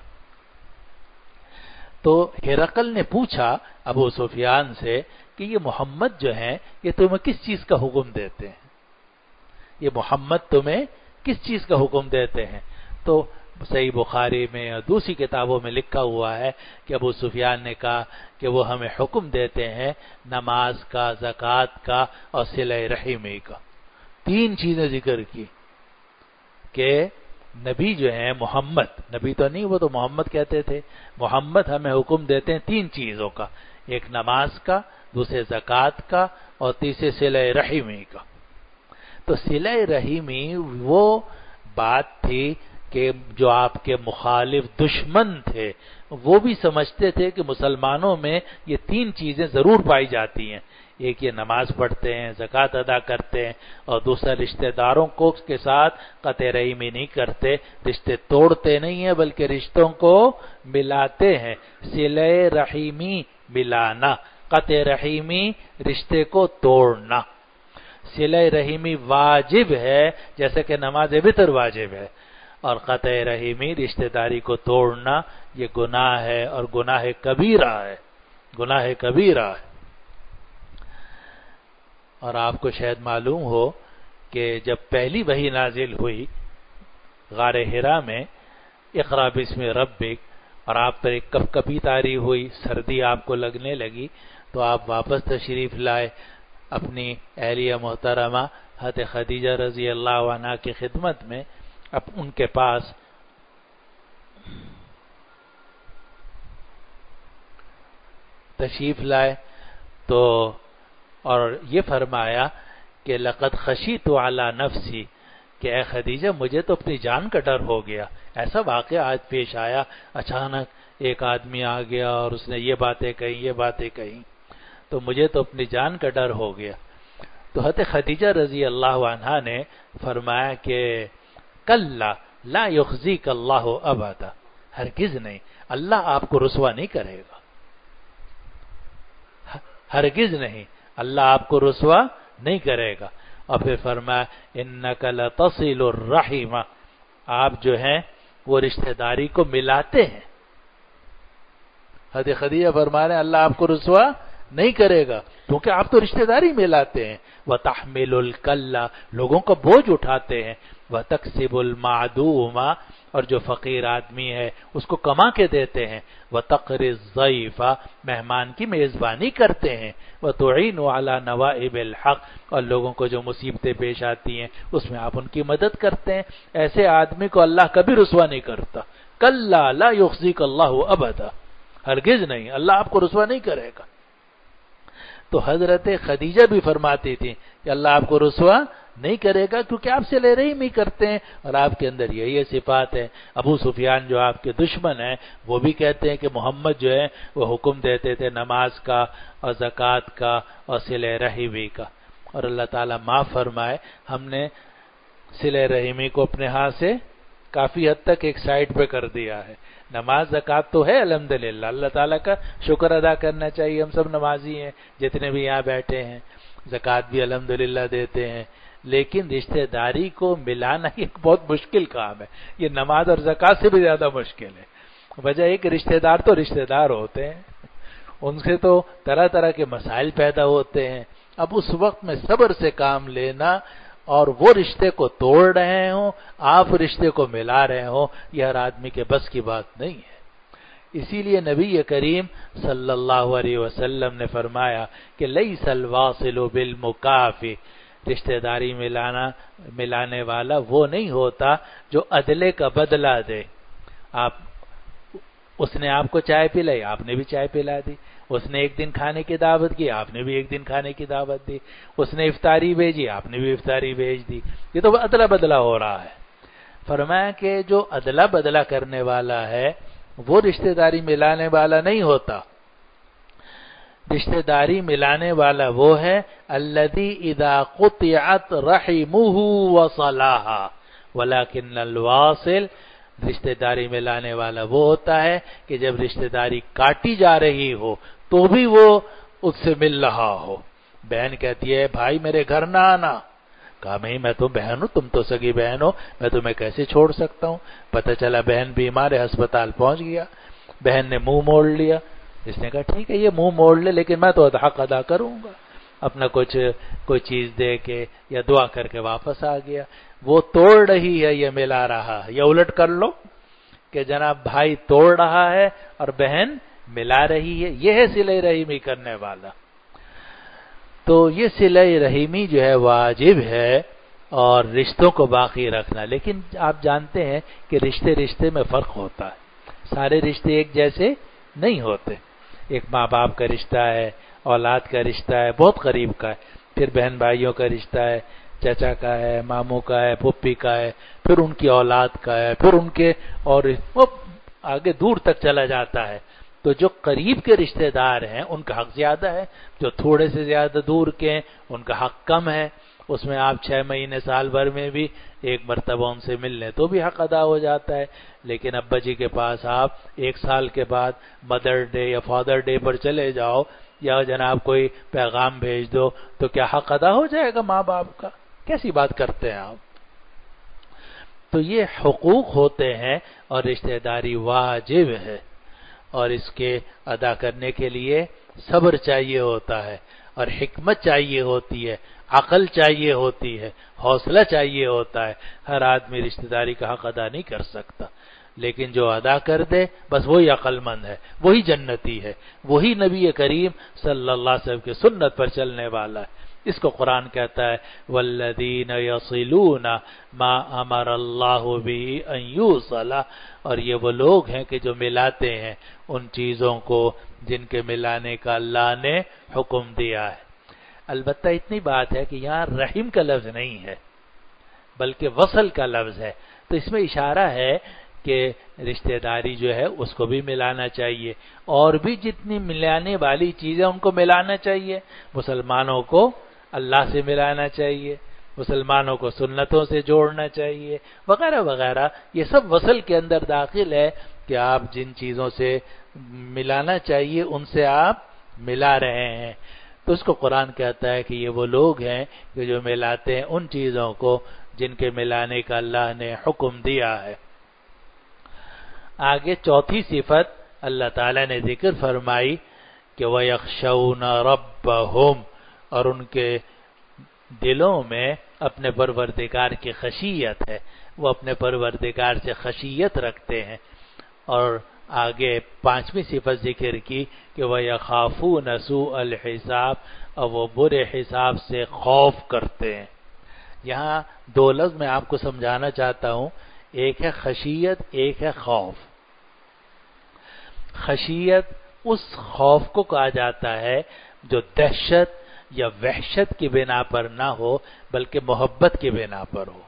تو ہرقل نے پوچھا ابو سفیان سے کہ یہ محمد جو ہیں یہ تمہیں کس چیز کا حکم دیتے ہیں، یہ محمد تمہیں کس چیز کا حکم دیتے ہیں؟ تو صحیح بخاری میں اور دوسری کتابوں میں لکھا ہوا ہے کہ ابو سفیان نے کہا کہ وہ ہمیں حکم دیتے ہیں نماز کا، زکوٰۃ کا اور صلہ رحمی کا۔ تین چیزیں ذکر کی کہ نبی جو ہیں محمد، نبی تو نہیں وہ تو محمد کہتے تھے، محمد ہمیں حکم دیتے ہیں تین چیزوں کا، ایک نماز کا، دوسرے زکوٰۃ کا اور تیسرے صلہ رحمی کا۔ تو صلہ رحمی وہ بات تھی کہ جو آپ کے مخالف دشمن تھے وہ بھی سمجھتے تھے کہ مسلمانوں میں یہ تین چیزیں ضرور پائی جاتی ہیں، ایک یہ نماز پڑھتے ہیں، زکوٰۃ ادا کرتے ہیں، اور دوسرا رشتہ داروں کو کے ساتھ قطع رحمی نہیں کرتے، رشتے توڑتے نہیں ہیں بلکہ رشتوں کو ملاتے ہیں۔ صلہ رحمی ملانا، قطع رحمی رشتے کو توڑنا۔ صلہ رحمی واجب ہے جیسے کہ نماز وتر واجب ہے، اور قطع رحمی رشتہ داری کو توڑنا یہ گناہ ہے، اور گناہ کبیرہ ہے، گناہ کبیرہ ہے۔ اور آپ کو شاید معلوم ہو کہ جب پہلی وحی نازل ہوئی غار حرا میں، اقرا بسم ربک، اور آپ پر ایک کپ کپی طاری ہوئی، سردی آپ کو لگنے لگی، تو آپ واپس تشریف لائے اپنی اہلیہ محترمہ حضرت خدیجہ رضی اللہ عنہا کی خدمت میں، اب ان کے پاس تشریف لائے تو اور یہ فرمایا کہ لقد خشیت علی نفسی، کہ اے خدیجہ مجھے تو اپنی جان کا ڈر ہو گیا. ایسا واقعہ آج پیش آیا، اچانک ایک آدمی آ گیا اور اس نے یہ باتیں کہیں یہ باتیں کہیں، تو مجھے تو اپنی جان کا ڈر ہو گیا. تو حضرت خدیجہ رضی اللہ عنہا نے فرمایا کہ کلا لا یخزیک اللہ ابدا، ہرگز نہیں، اللہ آپ کو رسوا نہیں کرے گا، ہرگز نہیں، اللہ آپ کو رسوا نہیں کرے گا. اور پھر فرمایا انک لتصل الرحم، آپ جو ہیں وہ رشتہ داری کو ملاتے ہیں. حضرت خدیجہ فرما رہے ہیں اللہ آپ کو رسوا نہیں کرے گا کیونکہ آپ تو رشتہ داری ملاتے ہیں. وتحمل الکل، لوگوں کا بوجھ اٹھاتے ہیں. وتکسب المعدوم، اور جو فقیر آدمی ہے اس کو کما کے دیتے ہیں. وتقری الضیف، مہمان کی میزبانی کرتے ہیں. وتعین علی نوائب الحق، اور لوگوں کو جو مصیبتیں پیش آتی ہیں اس میں آپ ان کی مدد کرتے ہیں. ایسے آدمی کو اللہ کبھی رسوا نہیں کرتا. کلا لا یخزیک اللہ ابدا، ہرگز نہیں، اللہ آپ کو رسوا نہیں کرے گا. تو حضرت خدیجہ بھی فرماتی تھی کہ اللہ آپ کو رسوا نہیں کرے گا کیونکہ آپ سے لے رحمی کرتے ہیں اور آپ کے اندر یہی صفات ہے. ابو سفیان جو آپ کے دشمن ہیں وہ بھی کہتے ہیں کہ محمد جو ہے وہ حکم دیتے تھے نماز کا اور زکوٰۃ کا اور صلہ رحمی کا، اور اللہ تعالیٰ معاف فرمائے ہم نے صلہ رحمی کو اپنے ہاتھ سے کافی حد تک ایک سائڈ پہ کر دیا ہے. نماز زکوٰۃ تو ہے الحمدللہ، اللہ تعالیٰ کا شکر ادا کرنا چاہیے. ہم سب نمازی ہیں جتنے بھی یہاں بیٹھے ہیں، زکوٰۃ بھی الحمدللہ دیتے ہیں، لیکن رشتہ داری کو ملانا ایک بہت مشکل کام ہے. یہ نماز اور زکوٰۃ سے بھی زیادہ مشکل ہے. وجہ یہ کہ رشتہ دار تو رشتہ دار ہوتے ہیں، ان سے تو طرح طرح کے مسائل پیدا ہوتے ہیں. اب اس وقت میں صبر سے کام لینا اور وہ رشتے کو توڑ رہے ہوں، آپ رشتے کو ملا رہے ہوں، یہ ہر آدمی کے بس کی بات نہیں ہے. اسی لیے نبی کریم صلی اللہ علیہ وسلم نے فرمایا کہ لیس الواصل بالمکافی، رشتہ داری ملانا ملانے والا وہ نہیں ہوتا جو عدلے کا بدلہ دے. آپ اس نے آپ کو چائے پلائی، آپ نے بھی چائے پلا دی. اس نے ایک دن کھانے کی دعوت کی، آپ نے بھی ایک دن کھانے کی دعوت دی. اس نے افطاری بھیجی، آپ نے بھی افطاری بھیج دی. یہ تو عدلہ بدلہ ہو رہا ہے. فرمایا کہ جو عدلہ بدلہ کرنے والا ہے وہ رشتہ داری ملانے والا نہیں ہوتا. رشتہ داری ملانے والا وہ ہے الذی اذا قطعت رحمہ وصلها، ولکن الواصل، رشتہ داری ملانے والا وہ ہوتا ہے کہ جب رشتہ داری کاٹی جا رہی ہو تو بھی وہ اس سے مل رہا ہو. بہن کہتی ہے بھائی میرے گھر نہ آنا، کہا نہیں میں تو بہن ہوں، تم تو سگی بہن ہو، میں تمہیں کیسے چھوڑ سکتا ہوں. پتہ چلا بہن بیمار ہے، ہسپتال پہنچ گیا، بہن نے منہ موڑ لیا. اس نے کہا ٹھیک ہے یہ منہ موڑ لے لیکن میں تو حق ادا کروں گا، اپنا کچھ کوئی چیز دے کے یا دعا کر کے واپس آ گیا. وہ توڑ رہی ہے یہ ملا رہا ہے، یا الٹ کر لو کہ جناب بھائی توڑ رہا ہے اور بہن ملا رہی ہے. یہ ہے صلہ رحمی کرنے والا. تو یہ صلہ رحمی جو ہے واجب ہے اور رشتوں کو باقی رکھنا. لیکن آپ جانتے ہیں کہ رشتے رشتے میں فرق ہوتا ہے، سارے رشتے ایک جیسے نہیں ہوتے. ایک ماں باپ کا رشتہ ہے، اولاد کا رشتہ ہے بہت قریب کا ہے، پھر بہن بھائیوں کا رشتہ ہے، چچا کا ہے، ماموں کا ہے، پھپھی کا ہے، پھر ان کی اولاد کا ہے، پھر ان کے اور وہ آگے دور تک چلا جاتا ہے. تو جو قریب کے رشتہ دار ہیں ان کا حق زیادہ ہے، جو تھوڑے سے زیادہ دور کے ہیں ان کا حق کم ہے. اس میں آپ چھ مہینے سال بھر میں بھی ایک مرتبہ ان سے مل لیں تو بھی حق ادا ہو جاتا ہے. لیکن ابا جی کے پاس آپ ایک سال کے بعد مدر ڈے یا فادر ڈے پر چلے جاؤ یا جناب کوئی پیغام بھیج دو تو کیا حق ادا ہو جائے گا ماں باپ کا؟ کیسی بات کرتے ہیں آپ؟ تو یہ حقوق ہوتے ہیں اور رشتہ داری واجب ہے، اور اس کے ادا کرنے کے لیے صبر چاہیے ہوتا ہے اور حکمت چاہیے ہوتی ہے، عقل چاہیے ہوتی ہے، حوصلہ چاہیے ہوتا ہے. ہر آدمی رشتہ داری کا حق ادا نہیں کر سکتا، لیکن جو ادا کر دے بس وہی عقل مند ہے، وہی جنتی ہے، وہی نبی کریم صلی اللہ علیہ وسلم کی سنت پر چلنے والا ہے. اس کو قرآن کہتا ہے والذین یصلون ما امر اللہ بہ ان یوصل، اور یہ وہ لوگ ہیں کہ جو ملاتے ہیں ان چیزوں کو جن کے ملانے کا اللہ نے حکم دیا ہے. البتہ اتنی بات ہے کہ یہاں رحم کا لفظ نہیں ہے بلکہ وصل کا لفظ ہے، تو اس میں اشارہ ہے کہ رشتہ داری جو ہے اس کو بھی ملانا چاہیے، اور بھی جتنی ملانے والی چیزیں ان کو ملانا چاہیے۔ مسلمانوں کو اللہ سے ملانا چاہیے، مسلمانوں کو سنتوں سے جوڑنا چاہیے، وغیرہ وغیرہ۔ یہ سب وصل کے اندر داخل ہے کہ آپ جن چیزوں سے ملانا چاہیے ان سے آپ ملا رہے ہیں۔ تو اس کو قرآن کہتا ہے کہ یہ وہ لوگ ہیں کہ جو ملاتے ہیں ان چیزوں کو جن کے ملانے کا اللہ نے حکم دیا ہے۔ آگے چوتھی صفت اللہ تعالیٰ نے ذکر فرمائی کہ وَيَخْشَوْنَ رَبَّهُمْ، اور ان کے دلوں میں اپنے پروردگار کی خشیت ہے، وہ اپنے پروردگار سے خشیت رکھتے ہیں۔ اور آگے پانچویں صفت ذکر کی کہ وَيَخَافُونَ سُوءَ الْحِسَابِ، اور وہ برے حساب سے خوف کرتے ہیں۔ یہاں دو لفظ میں آپ کو سمجھانا چاہتا ہوں، ایک ہے خشیت، ایک ہے خوف۔ خشیت اس خوف کو کہا جاتا ہے جو دہشت یا وحشت کی بنا پر نہ ہو بلکہ محبت کی بنا پر ہو،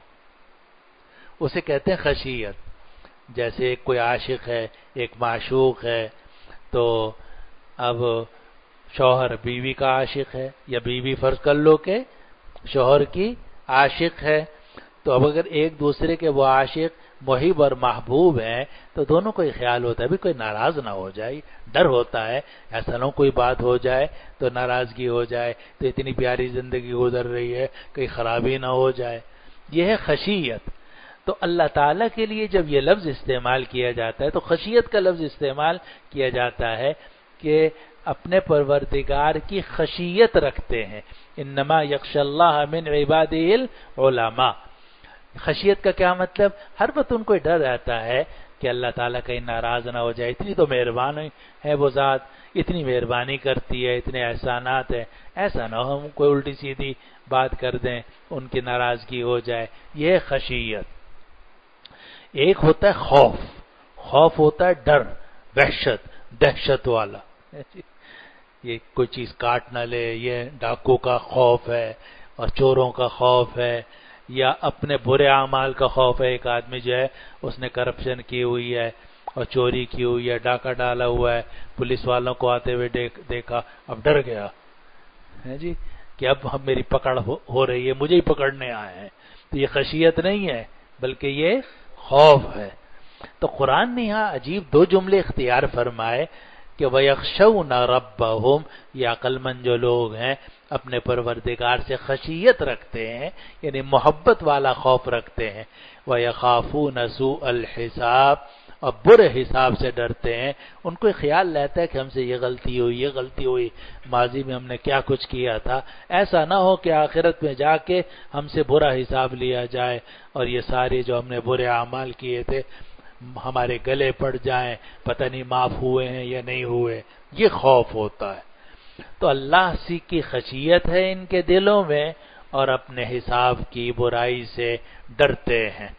اسے کہتے ہیں خشیت۔ جیسے ایک کوئی عاشق ہے، ایک معشوق ہے، تو اب شوہر بیوی کا عاشق ہے یا بیوی فرض کر لو کہ شوہر کی عاشق ہے، تو اب اگر ایک دوسرے کے وہ عاشق محب اور محبوب ہیں تو دونوں کو یہ خیال ہوتا ہے بھی کوئی ناراض نہ ہو جائے، ڈر ہوتا ہے ایسا نہ کوئی بات ہو جائے تو ناراضگی ہو جائے، تو اتنی پیاری زندگی گزر رہی ہے کہیں خرابی نہ ہو جائے، یہ ہے خشیت۔ تو اللہ تعالیٰ کے لیے جب یہ لفظ استعمال کیا جاتا ہے تو خشیت کا لفظ استعمال کیا جاتا ہے کہ اپنے پروردگار کی خشیت رکھتے ہیں۔ انما یخشی اللہ من عبادہ العلماء۔ خشیت کا کیا مطلب؟ ہر وقت ان کو ڈر رہتا ہے کہ اللہ تعالیٰ کہیں ناراض نہ ہو جائے، اتنی تو مہربان ہے وہ ذات، اتنی مہربانی کرتی ہے، اتنے احسانات ہیں، ایسا نہ ہو ہم کوئی الٹی سیدھی بات کر دیں ان کی ناراضگی ہو جائے۔ یہ ہے خشیت۔ ایک ہوتا ہے خوف، خوف ہوتا ہے ڈر، وحشت، دہشت والا، یہ کوئی چیز کاٹ نہ لے، یہ ڈاکو کا خوف ہے اور چوروں کا خوف ہے، یا اپنے برے اعمال کا خوف ہے۔ ایک آدمی جو ہے اس نے کرپشن کی ہوئی ہے اور چوری کی ہوئی ہے، ڈاکہ ڈالا ہوا ہے، پولیس والوں کو آتے ہوئے دیکھا، اب ڈر گیا ہے جی کہ اب میری پکڑ ہو رہی ہے، مجھے ہی پکڑنے آئے ہیں۔ تو یہ خشیت نہیں ہے بلکہ یہ خوف ہے۔ تو قرآن نے یہاں عجیب دو جملے اختیار فرمائے کہ وَيَخْشَوْنَ رَبَّهُمْ، یہ عقل مند جو لوگ ہیں اپنے پروردگار سے خشیت رکھتے ہیں، یعنی محبت والا خوف رکھتے ہیں۔ وَيَخَافُونَ سُوءَ الْحِسَابِ، اور برے حساب سے ڈرتے ہیں۔ ان کو خیال رہتا ہے کہ ہم سے یہ غلطی ہوئی، یہ غلطی ہوئی، ماضی میں ہم نے کیا کچھ کیا تھا، ایسا نہ ہو کہ آخرت میں جا کے ہم سے برا حساب لیا جائے اور یہ سارے جو ہم نے برے اعمال کیے تھے ہمارے گلے پڑ جائیں، پتہ نہیں معاف ہوئے ہیں یا نہیں ہوئے، یہ خوف ہوتا ہے۔ تو اللہ سی کی خشیت ہے ان کے دلوں میں اور اپنے حساب کی برائی سے ڈرتے ہیں۔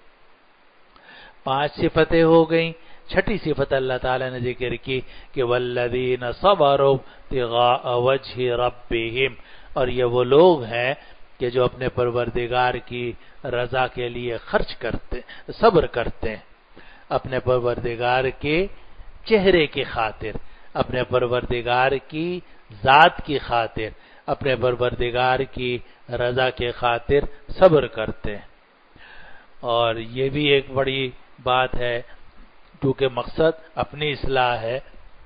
پانچ صفتیں ہو گئیں۔ چھٹی صفت اللہ تعالیٰ نے ذکر کی کہ والذین صبروا ابتغاء وجہ ربہم، اور یہ وہ لوگ ہیں کہ جو اپنے پروردگار کی رضا کے لیے خرچ کرتے، صبر کرتے ہیں، اپنے پروردگار کے چہرے کی خاطر، اپنے پروردگار کی ذات کی خاطر، اپنے پروردگار کی رضا کے خاطر صبر کرتے ہیں۔ اور یہ بھی ایک بڑی بات ہے، کیونکہ مقصد اپنی اصلاح ہے،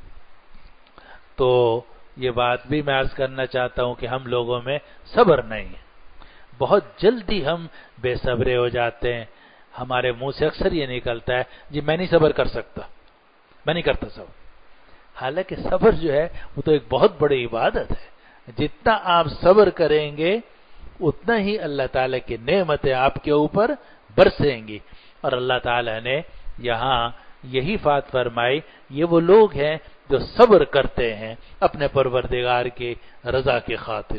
تو یہ بات بھی میں عرض کرنا چاہتا ہوں کہ ہم لوگوں میں صبر نہیں ہے، بہت جلدی ہم بے صبرے ہو جاتے ہیں۔ ہمارے منہ سے اکثر یہ نکلتا ہے جی میں نہیں صبر کر سکتا، میں نہیں کرتا صبر۔ حالانکہ صبر جو ہے وہ تو ایک بہت بڑی عبادت ہے، جتنا آپ صبر کریں گے اتنا ہی اللہ تعالیٰ کی نعمتیں آپ کے اوپر برسیں گی۔ اور اللہ تعالیٰ نے یہاں یہی بات فرمائی، یہ وہ لوگ ہیں جو صبر کرتے ہیں اپنے پروردگار کی رضا کی خاطر۔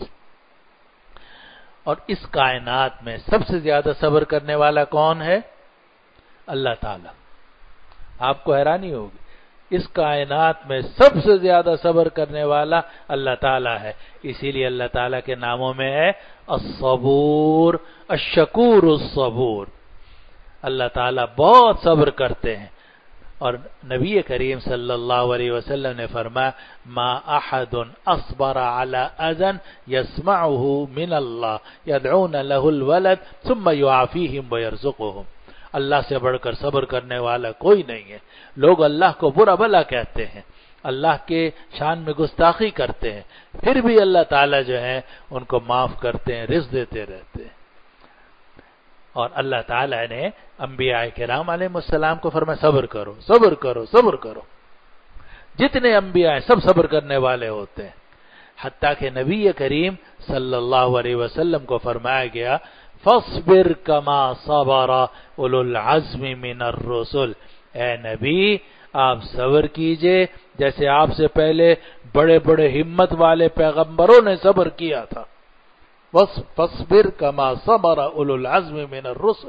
اور اس کائنات میں سب سے زیادہ صبر کرنے والا کون ہے؟ اللہ تعالیٰ۔ آپ کو حیرانی ہوگی اس کائنات میں سب سے زیادہ صبر کرنے والا اللہ تعالیٰ ہے. اسی لیے اللہ تعالیٰ کے ناموں میں ہے الصبور، الشکور الصبور. اللہ تعالیٰ بہت صبر کرتے ہیں. اور نبی کریم صلی اللہ علیہ وسلم نے فرمایا ما احد اصبر على اذى يسمعه من الله يدعون له الولد ثم يعافيهم ويرزقهم. اللہ سے بڑھ کر صبر کرنے والا کوئی نہیں ہے. لوگ اللہ کو برا بھلا کہتے ہیں، اللہ کے شان میں گستاخی کرتے ہیں، پھر بھی اللہ تعالیٰ جو ہے ان کو معاف کرتے ہیں، رزق دیتے رہتے ہیں. اور اللہ تعالیٰ نے انبیاء کرام علیہ السلام کو فرمایا صبر کرو صبر کرو صبر کرو. جتنے انبیاء ہیں سب صبر کرنے والے ہوتے ہیں. حتیٰ کہ نبی کریم صلی اللہ علیہ وسلم کو فرمایا گیا فاصبر کما صبر اولو العزم من الرسل. اے نبی آپ صبر کیجئے جیسے آپ سے پہلے بڑے بڑے ہمت والے پیغمبروں نے صبر کیا تھا. فاصبر کما صبر اولو العزم من الرسل.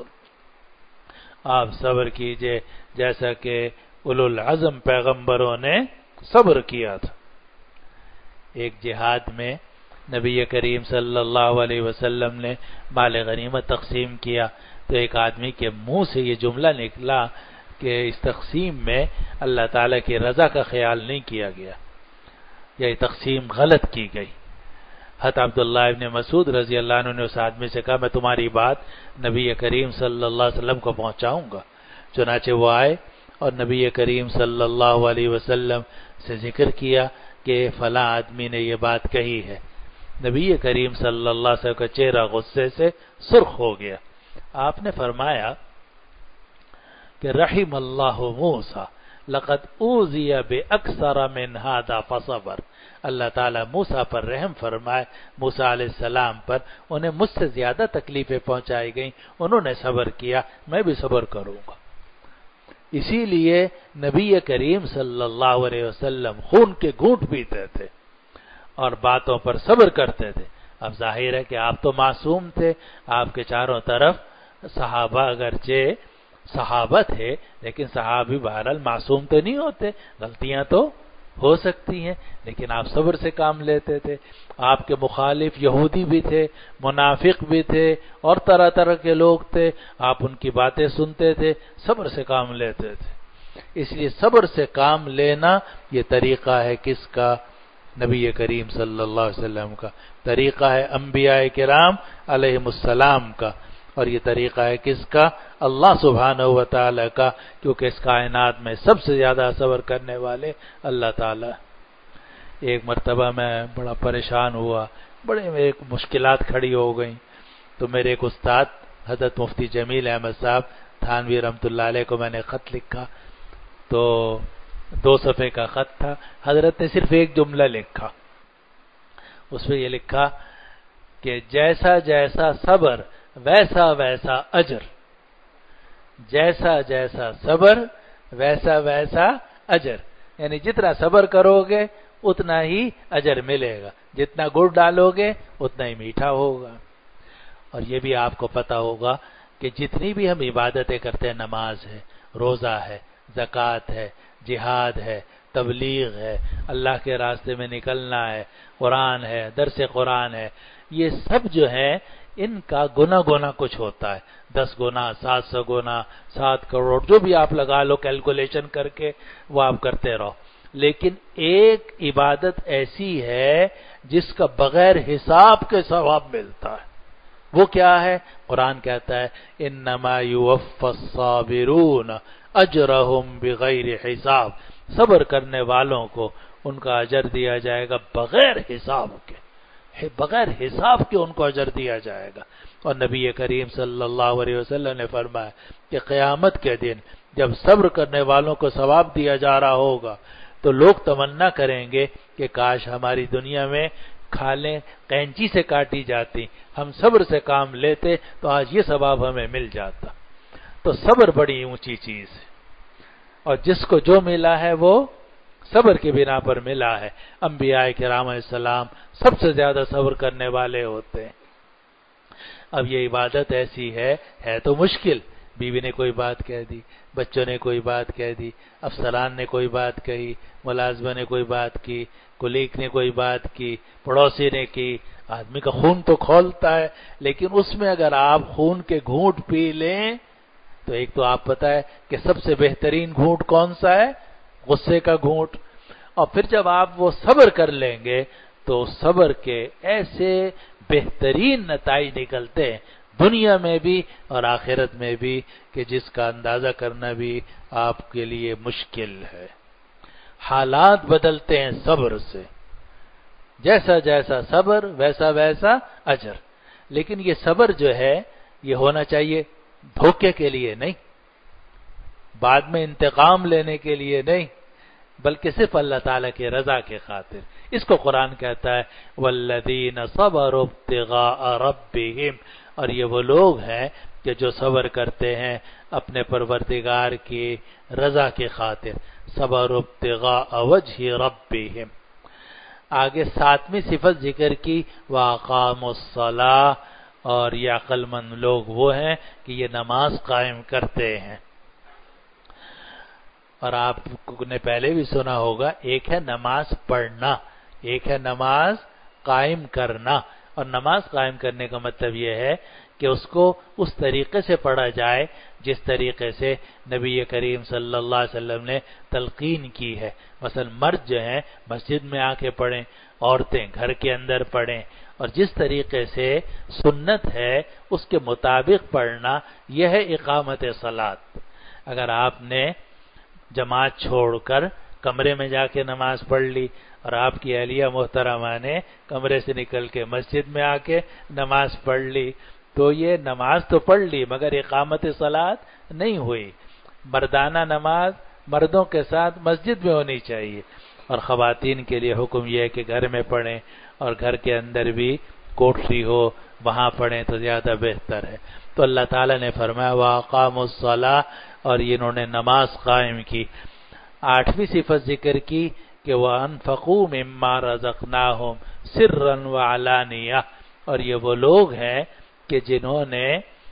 آپ صبر کیجئے جیسا کہ اولو العزم پیغمبروں نے صبر کیا تھا. ایک جہاد میں نبی کریم صلی اللہ علیہ وسلم نے مال غنیمت تقسیم کیا تو ایک آدمی کے منہ سے یہ جملہ نکلا کہ اس تقسیم میں اللہ تعالیٰ کی رضا کا خیال نہیں کیا گیا، یہ تقسیم غلط کی گئی. حضرت عبداللہ ابن مسعود رضی اللہ عنہ نے اس آدمی سے کہا میں تمہاری بات نبی کریم صلی اللہ علیہ وسلم کو پہنچاؤں گا. چنانچہ وہ آئے اور نبی کریم صلی اللہ علیہ وسلم سے ذکر کیا کہ فلاں آدمی نے یہ بات کہی ہے. نبی کریم صلی اللہ علیہ وسلم کا چہرہ غصے سے سرخ ہو گیا. آپ نے فرمایا کہ رحم اللہ موسیٰ لقد اوذی باکثر من ھذا فصبر. اللہ تعالیٰ موسیٰ پر رحم فرمائے، موسیٰ علیہ السلام پر انہیں مجھ سے زیادہ تکلیفیں پہنچائی گئیں، انہوں نے صبر کیا، میں بھی صبر کروں گا. اسی لیے نبی کریم صلی اللہ علیہ وسلم خون کے گھونٹ پیتے تھے اور باتوں پر صبر کرتے تھے. اب ظاہر ہے کہ آپ تو معصوم تھے، آپ کے چاروں طرف صحابہ اگرچہ صحابہ تھے لیکن صحابی بہرحال معصوم تو نہیں ہوتے، غلطیاں تو ہو سکتی ہیں، لیکن آپ صبر سے کام لیتے تھے. آپ کے مخالف یہودی بھی تھے، منافق بھی تھے اور طرح طرح کے لوگ تھے، آپ ان کی باتیں سنتے تھے، صبر سے کام لیتے تھے. اس لیے صبر سے کام لینا یہ طریقہ ہے کس کا؟ نبی کریم صلی اللہ علیہ وسلم کا. طریقہ ہے انبیاء کرام علیہ السلام کا. اور یہ طریقہ ہے کس کا؟ اللہ سبحانہ و تعالی کا، کیونکہ اس کائنات میں سب سے زیادہ صبر کرنے والے اللہ تعالی. ایک مرتبہ میں بڑا پریشان ہوا، بڑے ایک مشکلات کھڑی ہو گئیں، تو میرے ایک استاد حضرت مفتی جمیل احمد صاحب تھانوی رحمۃ اللہ علیہ کو میں نے خط لکھا. تو دو صفحے کا خط تھا. حضرت نے صرف ایک جملہ لکھا، اس میں یہ لکھا کہ جیسا جیسا صبر ویسا ویسا اجر. جیسا جیسا صبر ویسا ویسا اجر، یعنی جتنا صبر کرو گے اتنا ہی اجر ملے گا، جتنا گڑ ڈالو گے اتنا ہی میٹھا ہوگا. اور یہ بھی آپ کو پتا ہوگا کہ جتنی بھی ہم عبادتیں کرتے ہیں، نماز ہے، روزہ ہے، زکوٰۃ ہے، جہاد ہے، تبلیغ ہے، اللہ کے راستے میں نکلنا ہے، قرآن ہے، درس قرآن ہے، یہ سب جو ہے ان کا گنا گنا کچھ ہوتا ہے، دس گنا، سات سو گنا، سات کروڑ، جو بھی آپ لگا لو کیلکولیشن کر کے وہ آپ کرتے رہو. لیکن ایک عبادت ایسی ہے جس کا بغیر حساب کے ثواب ملتا ہے. وہ کیا ہے؟ قرآن کہتا ہے انما یوفی الصابرون اجرہم بغیر حساب. صبر کرنے والوں کو ان کا اجر دیا جائے گا بغیر حساب کے، بغیر حساب کے ان کو اجر دیا جائے گا. اور نبی کریم صلی اللہ علیہ وسلم نے فرمایا کہ قیامت کے دن جب صبر کرنے والوں کو ثواب دیا جا رہا ہوگا تو لوگ تمنا کریں گے کہ کاش ہماری دنیا میں کھالیں قینچی سے کاٹی جاتی، ہم صبر سے کام لیتے تو آج یہ ثواب ہمیں مل جاتا. تو صبر بڑی اونچی چیز ہے، اور جس کو جو ملا ہے وہ صبر کی بنا پر ملا ہے. انبیاء کرام علیہ السلام سب سے زیادہ صبر کرنے والے ہوتے ہیں. اب یہ عبادت ایسی ہے ہے تو مشکل، بیوی نے کوئی بات کہہ دی، بچوں نے کوئی بات کہہ دی، افسران نے کوئی بات کہی، ملازمہ نے کوئی بات کی، کولیگ نے کوئی بات کی، پڑوسی نے کی، آدمی کا خون تو کھولتا ہے، لیکن اس میں اگر آپ خون کے گھونٹ پی لیں تو ایک تو آپ پتہ ہے کہ سب سے بہترین گھونٹ کون سا ہے؟ غصے کا گھونٹ، اور پھر جب آپ وہ صبر کر لیں گے تو صبر کے ایسے بہترین نتائج نکلتے ہیں دنیا میں بھی اور آخرت میں بھی کہ جس کا اندازہ کرنا بھی آپ کے لیے مشکل ہے۔ حالات بدلتے ہیں صبر سے، جیسا جیسا صبر ویسا ویسا اجر، لیکن یہ صبر جو ہے یہ ہونا چاہیے دھوکے کے لیے نہیں، بعد میں انتقام لینے کے لیے نہیں، بلکہ صرف اللہ تعالیٰ کی رضا کے خاطر۔ اس کو قرآن کہتا ہے والذین صبروا ابتغاء ربہم، اور یہ وہ لوگ ہیں کہ جو صبر کرتے ہیں اپنے پروردگار کی رضا کے خاطر، صبروا ابتغاء وجہ ربہم۔ آگے ساتویں صفت ذکر کی واقاموا الصلاۃ، اور یہ عقل مند لوگ وہ ہیں کہ یہ نماز قائم کرتے ہیں۔ اور آپ نے پہلے بھی سنا ہوگا ایک ہے نماز پڑھنا، ایک ہے نماز قائم کرنا، اور نماز قائم کرنے کا مطلب یہ ہے کہ اس کو اس طریقے سے پڑھا جائے جس طریقے سے نبی کریم صلی اللہ علیہ وسلم نے تلقین کی ہے۔ مثلا مرد جو ہیں مسجد میں آ کے پڑھیں، عورتیں گھر کے اندر پڑھیں، اور جس طریقے سے سنت ہے اس کے مطابق پڑھنا، یہ ہے اقامت صلاۃ۔ اگر آپ نے جماعت چھوڑ کر کمرے میں جا کے نماز پڑھ لی اور آپ کی اہلیہ محترمہ نے کمرے سے نکل کے مسجد میں آ کے نماز پڑھ لی تو یہ نماز تو پڑھ لی مگر اقامت صلاۃ نہیں ہوئی۔ مردانہ نماز مردوں کے ساتھ مسجد میں ہونی چاہیے، اور خواتین کے لیے حکم یہ ہے کہ گھر میں پڑھیں، اور گھر کے اندر بھی کوٹری ہو وہاں پڑھیں تو زیادہ بہتر ہے۔ تو اللہ تعالیٰ نے فرمایا وَأَقَامُوا الصَّلَاةَ، اور انہوں نے نماز قائم کی۔ آٹھویں صفت ذکر کی کہ وَأَنفَقُوا مِمَّا رَزَقْنَاهُمْ سِرًّا وَعَلَانِيَةً، اور یہ وہ لوگ ہیں کہ جنہوں نے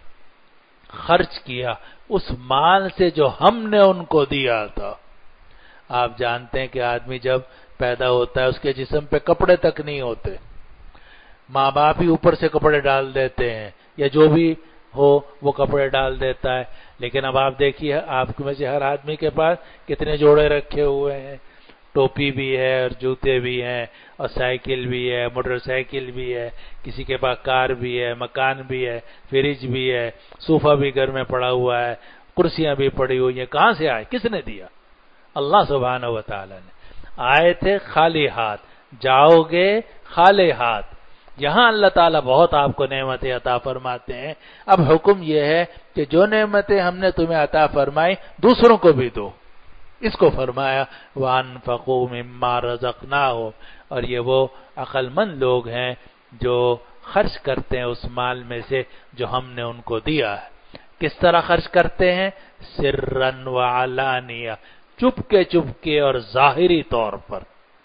خرچ کیا اس مال سے جو ہم نے ان کو دیا تھا۔ آپ جانتے ہیں کہ آدمی جب پیدا ہوتا ہے اس کے جسم پہ کپڑے تک نہیں ہوتے، ماں باپ ہی اوپر سے کپڑے ڈال دیتے ہیں یا جو بھی ہو وہ کپڑے ڈال دیتا ہے، لیکن اب آپ دیکھیے آپ میں سے ہر آدمی کے پاس کتنے جوڑے رکھے ہوئے ہیں، ٹوپی بھی ہے اور جوتے بھی ہیں اور سائیکل بھی ہے، موٹر سائیکل بھی ہے، کسی کے پاس کار بھی ہے، مکان بھی ہے، فریج بھی ہے، صوفہ بھی گھر میں پڑا ہوا ہے، کرسیاں بھی پڑی ہوئی ہیں۔ کہاں سے آئے؟ کس نے دیا؟ اللہ سبحانہ و تعالی نے۔ آئے تھے خالی ہاتھ، جاؤ گے خالی ہاتھ۔ یہاں اللہ تعالیٰ بہت آپ کو نعمتیں عطا فرماتے ہیں، اب حکم یہ ہے کہ جو نعمتیں ہم نے تمہیں عطا فرمائی دوسروں کو بھی دو۔ اس کو فرمایا وَأَنفَقُوا مِمَّا رَزَقْنَاهُمْ، اور یہ وہ عقل مند لوگ ہیں جو خرچ کرتے ہیں اس مال میں سے جو ہم نے ان کو دیا ہے۔ کس طرح خرچ کرتے ہیں؟ سِرًّا وَعَلَانِيَةً، چپ کے چپ کے اور ظاہری طور پر۔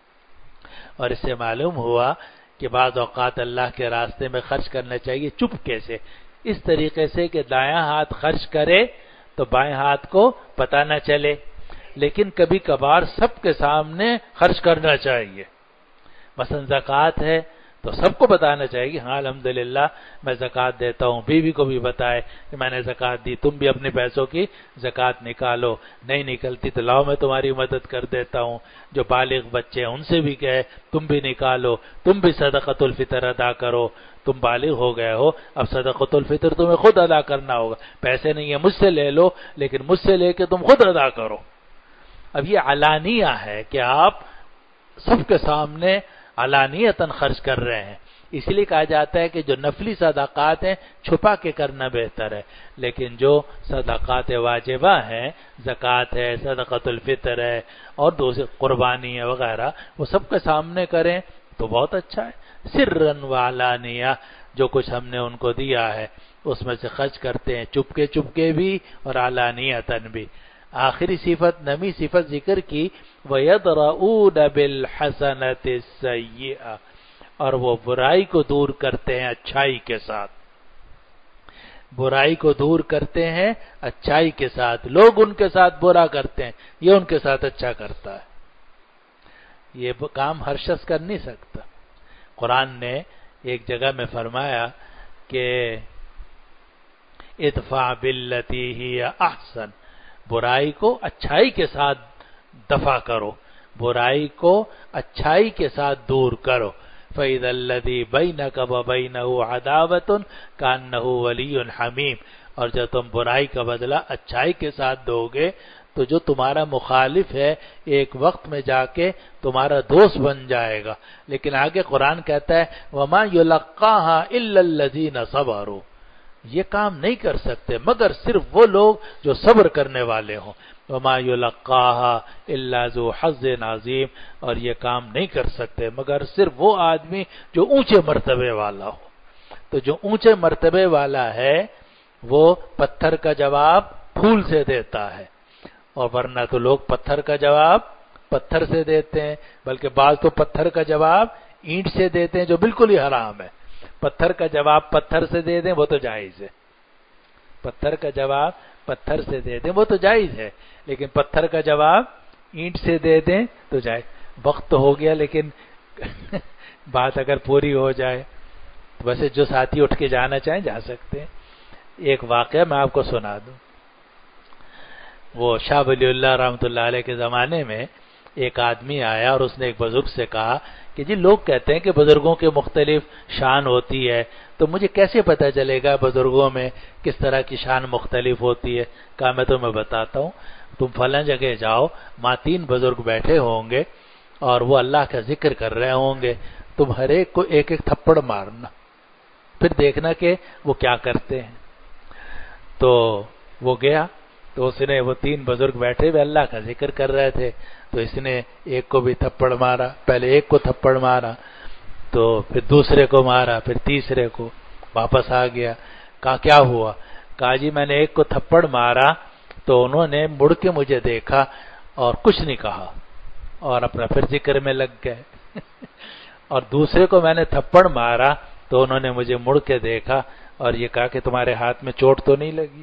اور اس سے معلوم ہوا کہ بعض اوقات اللہ کے راستے میں خرچ کرنا چاہیے چپکے سے، اس طریقے سے کہ دایاں ہاتھ خرچ کرے تو بائیں ہاتھ کو پتہ نہ چلے، لیکن کبھی کبھار سب کے سامنے خرچ کرنا چاہیے۔ مثلا زکوٰۃ ہے تو سب کو بتانا چاہیے کہ ہاں الحمدللہ میں زکوٰۃ دیتا ہوں، بیوی کو بھی بتائے کہ میں نے زکوٰۃ دی، تم بھی اپنے پیسوں کی زکوٰۃ نکالو، نہیں نکلتی تو لاؤ میں تمہاری مدد کر دیتا ہوں۔ جو بالغ بچے ہیں ان سے بھی کہے تم بھی نکالو، تم بھی صدقۃ الفطر ادا کرو، تم بالغ ہو گئے ہو اب صدقۃ الفطر تمہیں خود ادا کرنا ہوگا، پیسے نہیں ہیں مجھ سے لے لو لیکن مجھ سے لے کے تم خود ادا کرو۔ اب یہ علانیہ ہے کہ آپ سب کے سامنے علانیتاً خرچ کر رہے ہیں، اس لیے کہا جاتا ہے کہ جو نفلی صدقات ہیں چھپا کے کرنا بہتر ہے، لیکن جو صدقات واجبہ ہیں، زکوٰۃ ہے، صدقۃ الفطر ہے اور دوسری قربانی ہے وغیرہ، وہ سب کے سامنے کریں تو بہت اچھا ہے۔ سرًا وعلانیہ، جو کچھ ہم نے ان کو دیا ہے اس میں سے خرچ کرتے ہیں چپکے چپکے بھی اور علانیتاً بھی۔ آخری صفت نویں صفت ذکر کی وَيَدْرَؤُونَ بِالْحَسَنَةِ السَّيِّئَةِ، اور وہ برائی کو دور کرتے ہیں اچھائی کے ساتھ۔ برائی کو دور کرتے ہیں اچھائی کے ساتھ. لوگ ان کے ساتھ برا کرتے ہیں, یہ ان کے ساتھ اچھا کرتا ہے. یہ کام ہر شخص کر نہیں سکتا. قرآن نے ایک جگہ میں فرمایا کہ ادفع باللتی ہی احسن, برائی کو اچھائی کے ساتھ دفع کرو, برائی کو اچھائی کے ساتھ دور کرو. فَإِذَا الَّذِي بَيْنَكَ وَبَيْنَهُ عَدَاوَةٌ كَأَنَّهُ وَلِيٌّ حَمِيمٌ, اور جب تم برائی کا بدلہ اچھائی کے ساتھ دو گے تو جو تمہارا مخالف ہے ایک وقت میں جا کے تمہارا دوست بن جائے گا. لیکن آگے قرآن کہتا ہے وَمَا يُلَقَّاهَا إِلَّا الَّذِينَ صَبَرُوا, یہ کام نہیں کر سکتے مگر صرف وہ لوگ جو صبر کرنے والے ہوں. وَمَا يُلَقَّاهَا إِلَّا ذُو حَظٍّ عَظِيمٍ, اور یہ کام نہیں کر سکتے مگر صرف وہ آدمی جو اونچے مرتبے والا ہو. تو جو اونچے مرتبے والا ہے وہ پتھر کا جواب پھول سے دیتا ہے, اور ورنہ تو لوگ پتھر کا جواب پتھر سے دیتے ہیں, بلکہ بعض تو پتھر کا جواب اینٹ سے دیتے ہیں جو بالکل ہی حرام ہے. پتھر کا جواب پتھر سے دے دیں وہ تو جائز ہے, پتھر کا جواب پتھر سے دے دیں وہ تو جائز ہے, لیکن پتھر کا جواب اینٹ سے دے دیں تو جائز. وقت تو ہو گیا لیکن بات اگر پوری ہو جائے تو ویسے جو ساتھی اٹھ کے جانا چاہیں جا سکتے ہیں. ایک واقعہ میں آپ کو سنا دوں. وہ شاہ ولی اللہ رحمۃ اللہ علیہ کے زمانے میں ایک آدمی آیا اور اس نے ایک بزرگ سے کہا کہ جی لوگ کہتے ہیں کہ بزرگوں کے مختلف شان ہوتی ہے, تو مجھے کیسے پتہ چلے گا بزرگوں میں کس طرح کی شان مختلف ہوتی ہے؟ کہا میں تمہیں بتاتا ہوں, تم فلاں جگہ جاؤ, وہاں تین بزرگ بیٹھے ہوں گے اور وہ اللہ کا ذکر کر رہے ہوں گے, تم ہر ایک کو ایک ایک تھپڑ مارنا, پھر دیکھنا کہ وہ کیا کرتے ہیں. تو وہ گیا, تو اس نے, وہ تین بزرگ بیٹھے ہوئے اللہ کا ذکر کر رہے تھے, تو اس نے ایک کو بھی تھپڑ مارا, پہلے ایک کو تھپڑ مارا, تو پھر دوسرے کو مارا, پھر تیسرے کو. واپس آ گیا, کہا کیا ہوا؟ کہا جی میں نے ایک کو تھپڑ مارا تو انہوں نے مڑ کے مجھے دیکھا اور کچھ نہیں کہا اور اپنا پھر ذکر میں لگ گئے اور دوسرے کو میں نے تھپڑ مارا تو انہوں نے مجھے مڑ کے دیکھا اور یہ کہا کہ تمہارے ہاتھ میں چوٹ تو نہیں لگی.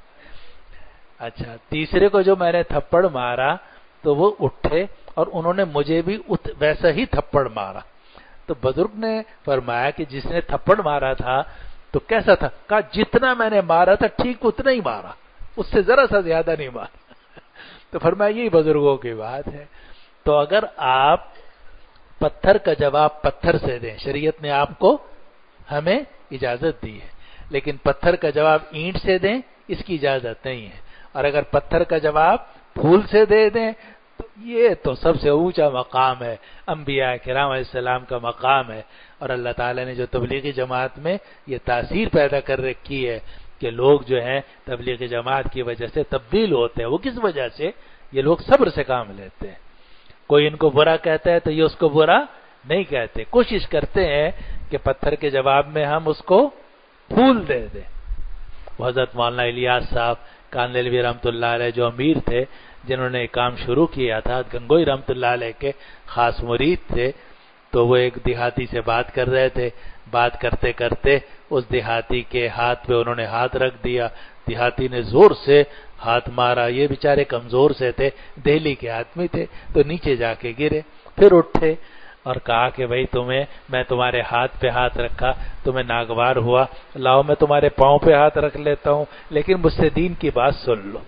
اچھا, تیسرے کو جو میں نے تھپڑ مارا تو وہ اٹھے اور انہوں نے مجھے بھی ویسا ہی تھپڑ مارا. تو بزرگ نے فرمایا کہ جس نے تھپڑ مارا تھا تو کیسا تھا؟ کہا جتنا میں نے مارا تھا ٹھیک اتنا ہی مارا, اس سے ذرا سا زیادہ نہیں مارا. تو فرمایا یہی بزرگوں کی بات ہے. تو اگر آپ پتھر کا جواب پتھر سے دیں, شریعت نے آپ کو ہمیں اجازت دی ہے, لیکن پتھر کا جواب اینٹ سے دیں اس کی اجازت نہیں ہے. اور اگر پتھر کا جواب پھول سے دے دیں تو یہ تو سب سے اونچا مقام ہے, انبیاء کرام علیہ السلام کا مقام ہے. اور اللہ تعالیٰ نے جو تبلیغی جماعت میں یہ تاثیر پیدا کر رکھی ہے کہ لوگ جو ہیں تبلیغی جماعت کی وجہ سے تبدیل ہوتے ہیں. وہ کس وجہ سے؟ یہ لوگ صبر سے کام لیتے ہیں. کوئی ان کو برا کہتا ہے تو یہ اس کو برا نہیں کہتے, کوشش کرتے ہیں کہ پتھر کے جواب میں ہم اس کو پھول دے دیں. حضرت مولانا الیاس صاحب کاندھلوی رحمۃ اللہ علیہ جو امیر تھے, جنہوں نے کام شروع کیا تھا, گنگوئی رحمۃ اللہ علیہ کے خاص مرید تھے, تو وہ ایک دیہاتی سے بات کر رہے تھے. بات کرتے کرتے اس دیہاتی کے ہاتھ پہ انہوں نے ہاتھ رکھ دیا. دیہاتی نے زور سے ہاتھ مارا, یہ بیچارے کمزور سے تھے, دہلی کے آدمی تھے, تو نیچے جا کے گرے. پھر اٹھے اور کہا کہ بھائی تمہیں, میں تمہارے ہاتھ پہ ہاتھ رکھا, تمہیں ناگوار ہوا, لاؤ میں تمہارے پاؤں پہ ہاتھ رکھ لیتا ہوں, لیکن مجھ سے دین کی بات سن لو.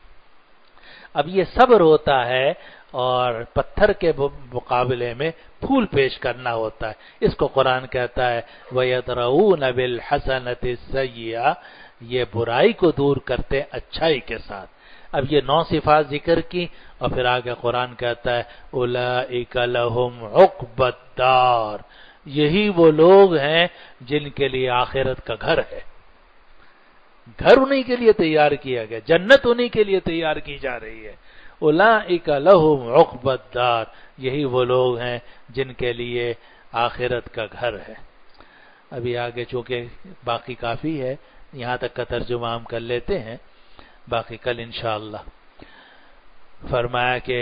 اب یہ صبر ہوتا ہے اور پتھر کے مقابلے میں پھول پیش کرنا ہوتا ہے. اس کو قرآن کہتا ہے وَيَدْرَؤُونَ بِالْحَسَنَةِ السَّيِّئَةِ, یہ برائی کو دور کرتے اچھائی کے ساتھ. اب یہ نو صفات ذکر کی اور پھر آگے قرآن کہتا ہے اولئک لہم عقبی الدار, یہی وہ لوگ ہیں جن کے لیے آخرت کا گھر ہے. گھر انہی کے لیے تیار کیا گیا, جنت انہی کے لیے تیار کی جا رہی ہے. اولئک لہم عقبی الدار, یہی وہ لوگ ہیں جن کے لیے آخرت کا گھر ہے. ابھی آگے چونکہ باقی کافی ہے, یہاں تک کا ترجمہ ہم کر لیتے ہیں, باقی کل انشاءاللہ. فرمایا کہ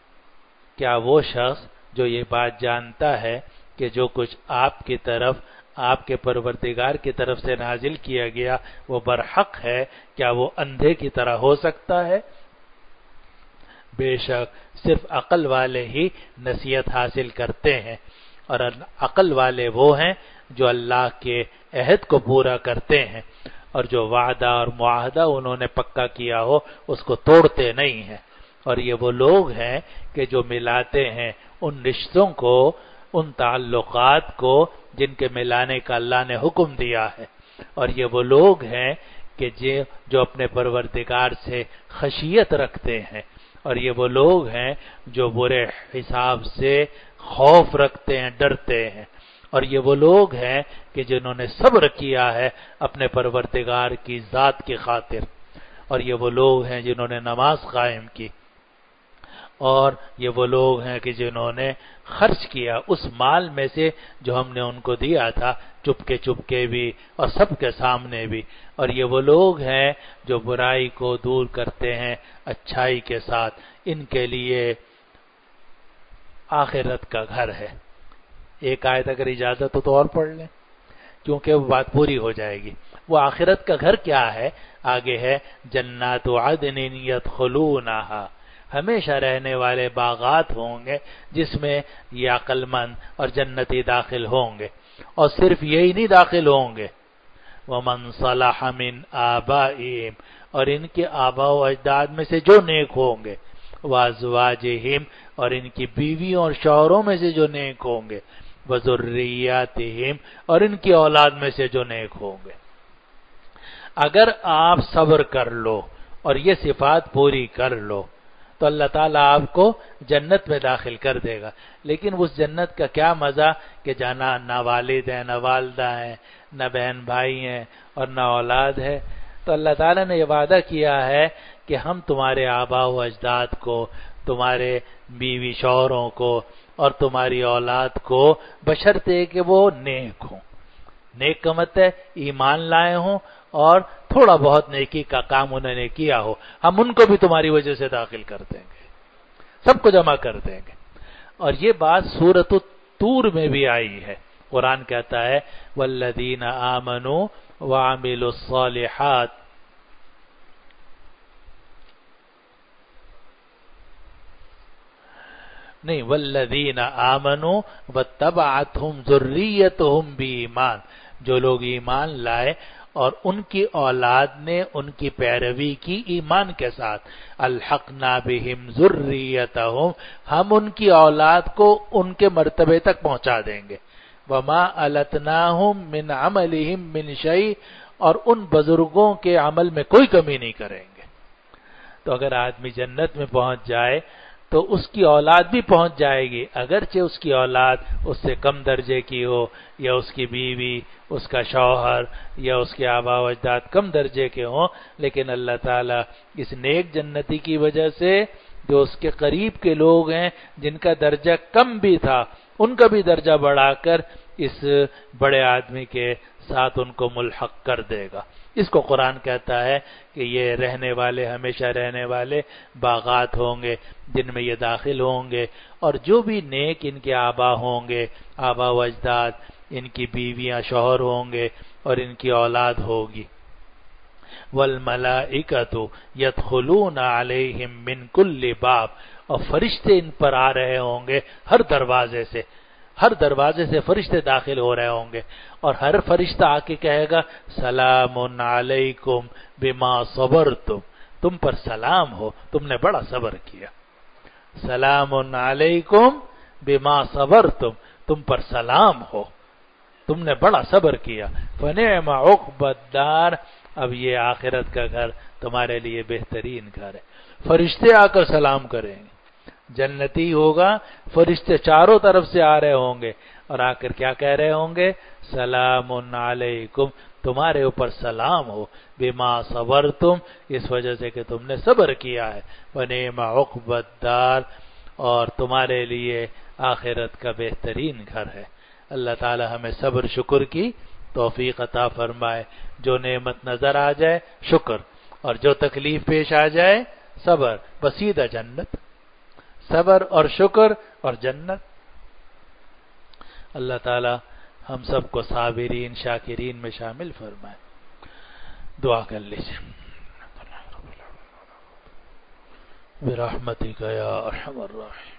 کیا وہ شخص جو یہ بات جانتا ہے کہ جو کچھ آپ کی طرف آپ کے پروردگار کی طرف سے نازل کیا گیا وہ برحق ہے، کیا وہ اندھے کی طرح ہو سکتا ہے؟ بے شک صرف عقل والے ہی نصیحت حاصل کرتے ہیں، اور عقل والے وہ ہیں جو اللہ کے عہد کو پورا کرتے ہیں، اور جو وعدہ اور معاہدہ انہوں نے پکا کیا ہو اس کو توڑتے نہیں ہیں۔ اور یہ وہ لوگ ہیں کہ جو ملاتے ہیں ان رشتوں کو، ان تعلقات کو جن کے ملانے کا اللہ نے حکم دیا ہے، اور یہ وہ لوگ ہیں کہ جو اپنے پروردگار سے خشیت رکھتے ہیں، اور یہ وہ لوگ ہیں جو برے حساب سے خوف رکھتے ہیں، ڈرتے ہیں، اور یہ وہ لوگ ہیں کہ جنہوں نے صبر کیا ہے اپنے پروردگار کی ذات کی خاطر، اور یہ وہ لوگ ہیں جنہوں نے نماز قائم کی، اور یہ وہ لوگ ہیں کہ جنہوں نے خرچ کیا اس مال میں سے جو ہم نے ان کو دیا تھا، چپکے چپکے بھی اور سب کے سامنے بھی، اور یہ وہ لوگ ہیں جو برائی کو دور کرتے ہیں اچھائی کے ساتھ، ان کے لیے آخرت کا گھر ہے۔ ایک آیت اگر اجازت ہو تو اور پڑھ لیں کیونکہ وہ بات پوری ہو جائے گی۔ وہ آخرت کا گھر کیا ہے؟ آگے ہے جنات عدن یدخلونہا، ہمیشہ رہنے والے باغات ہوں گے جس میں یہ عقل مند اور جنتی داخل ہوں گے، اور صرف یہی نہیں داخل ہوں گے، وَمَنْ صَلَحَ مِنْ آبَائِهِمْ، اور ان کے آباء و اجداد میں سے جو نیک ہوں گے، وَأَزْوَاجِهِمْ، اور ان کی بیویوں اور شوہروں میں سے جو نیک ہوں گے، وَذُرِّيَّاتِهِمْ، اور ان کی اولاد میں سے جو نیک ہوں گے۔ اگر آپ صبر کر لو اور یہ صفات پوری کر لو تو اللہ تعالیٰ آپ کو جنت میں داخل کر دے گا، لیکن اس جنت کا کیا مزہ کہ جانا نہ والد ہیں، نہ والدہ ہیں، نہ بہن بھائی ہیں، اور نہ اولاد ہے۔ تو اللہ تعالیٰ نے یہ وعدہ کیا ہے کہ ہم تمہارے آباء و اجداد کو، تمہارے بیوی شوہروں کو اور تمہاری اولاد کو، بشرطے کہ وہ نیک ہوں۔ نیک کا مطلب ہے ایمان لائے ہوں اور تھوڑا بہت نیکی کا کام انہوں نے کیا ہو، ہم ان کو بھی تمہاری وجہ سے داخل کر دیں گے، سب کو جمع کر دیں گے۔ اور یہ بات سورۃ الطور میں بھی آئی ہے، قرآن کہتا ہے والذین آمنوا وعملوا الصالحات، نہیں والذین آمنوا واتبعتہم ذریتہم بایمان، جو لوگ ایمان لائے اور ان کی اولاد نے ان کی پیروی کی ایمان کے ساتھ، الحقنا بہم ذریتہم، ہم ان کی اولاد کو ان کے مرتبے تک پہنچا دیں گے، وما التناہم من عملہم من شیء، اور ان بزرگوں کے عمل میں کوئی کمی نہیں کریں گے۔ تو اگر آدمی جنت میں پہنچ جائے تو اس کی اولاد بھی پہنچ جائے گی، اگرچہ اس کی اولاد اس سے کم درجے کی ہو، یا اس کی بیوی، اس کا شوہر یا اس کے آباء و اجداد کم درجے کے ہوں، لیکن اللہ تعالیٰ اس نیک جنتی کی وجہ سے جو اس کے قریب کے لوگ ہیں جن کا درجہ کم بھی تھا، ان کا بھی درجہ بڑھا کر اس بڑے آدمی کے ساتھ ان کو ملحق کر دے گا۔ اس کو قرآن کہتا ہے کہ یہ رہنے والے، ہمیشہ رہنے والے باغات ہوں گے جن میں یہ داخل ہوں گے، اور جو بھی نیک ان کے آبا ہوں گے، آبا و اجداد، ان کی بیویاں شوہر ہوں گے اور ان کی اولاد ہوگی۔ والملائکۃ یدخلون علیہم من کل باب، اور فرشتے ان پر آ رہے ہوں گے ہر دروازے سے، ہر دروازے سے فرشتے داخل ہو رہے ہوں گے، اور ہر فرشتہ آ کے کہے گا سلام علیکم بما صبرتم، تم پر سلام ہو، تم نے بڑا صبر کیا، سلام علیکم بما صبرتم، تم پر سلام ہو، تم نے بڑا صبر کیا، فنعم عقبی الدار، اب یہ آخرت کا گھر تمہارے لیے بہترین گھر ہے۔ فرشتے آ کر سلام کریں گے، جنتی ہوگا، فرشتے چاروں طرف سے آ رہے ہوں گے اور آ کر کیا کہہ رہے ہوں گے، سلام علیکم، تمہارے اوپر سلام ہو، بما صبرتم، اس وجہ سے کہ تم نے صبر کیا ہے، ونعم عقبی الدار، اور تمہارے لیے آخرت کا بہترین گھر ہے۔ اللہ تعالی ہمیں صبر شکر کی توفیق عطا فرمائے، جو نعمت نظر آ جائے شکر، اور جو تکلیف پیش آ جائے صبر، بس سیدھا جنت، صبر اور شکر اور جنت۔ اللہ تعالی ہم سب کو صابرین شاکرین میں شامل فرمائے. دعا کر لیجیے. برحمتک یا ارحم الراحمین.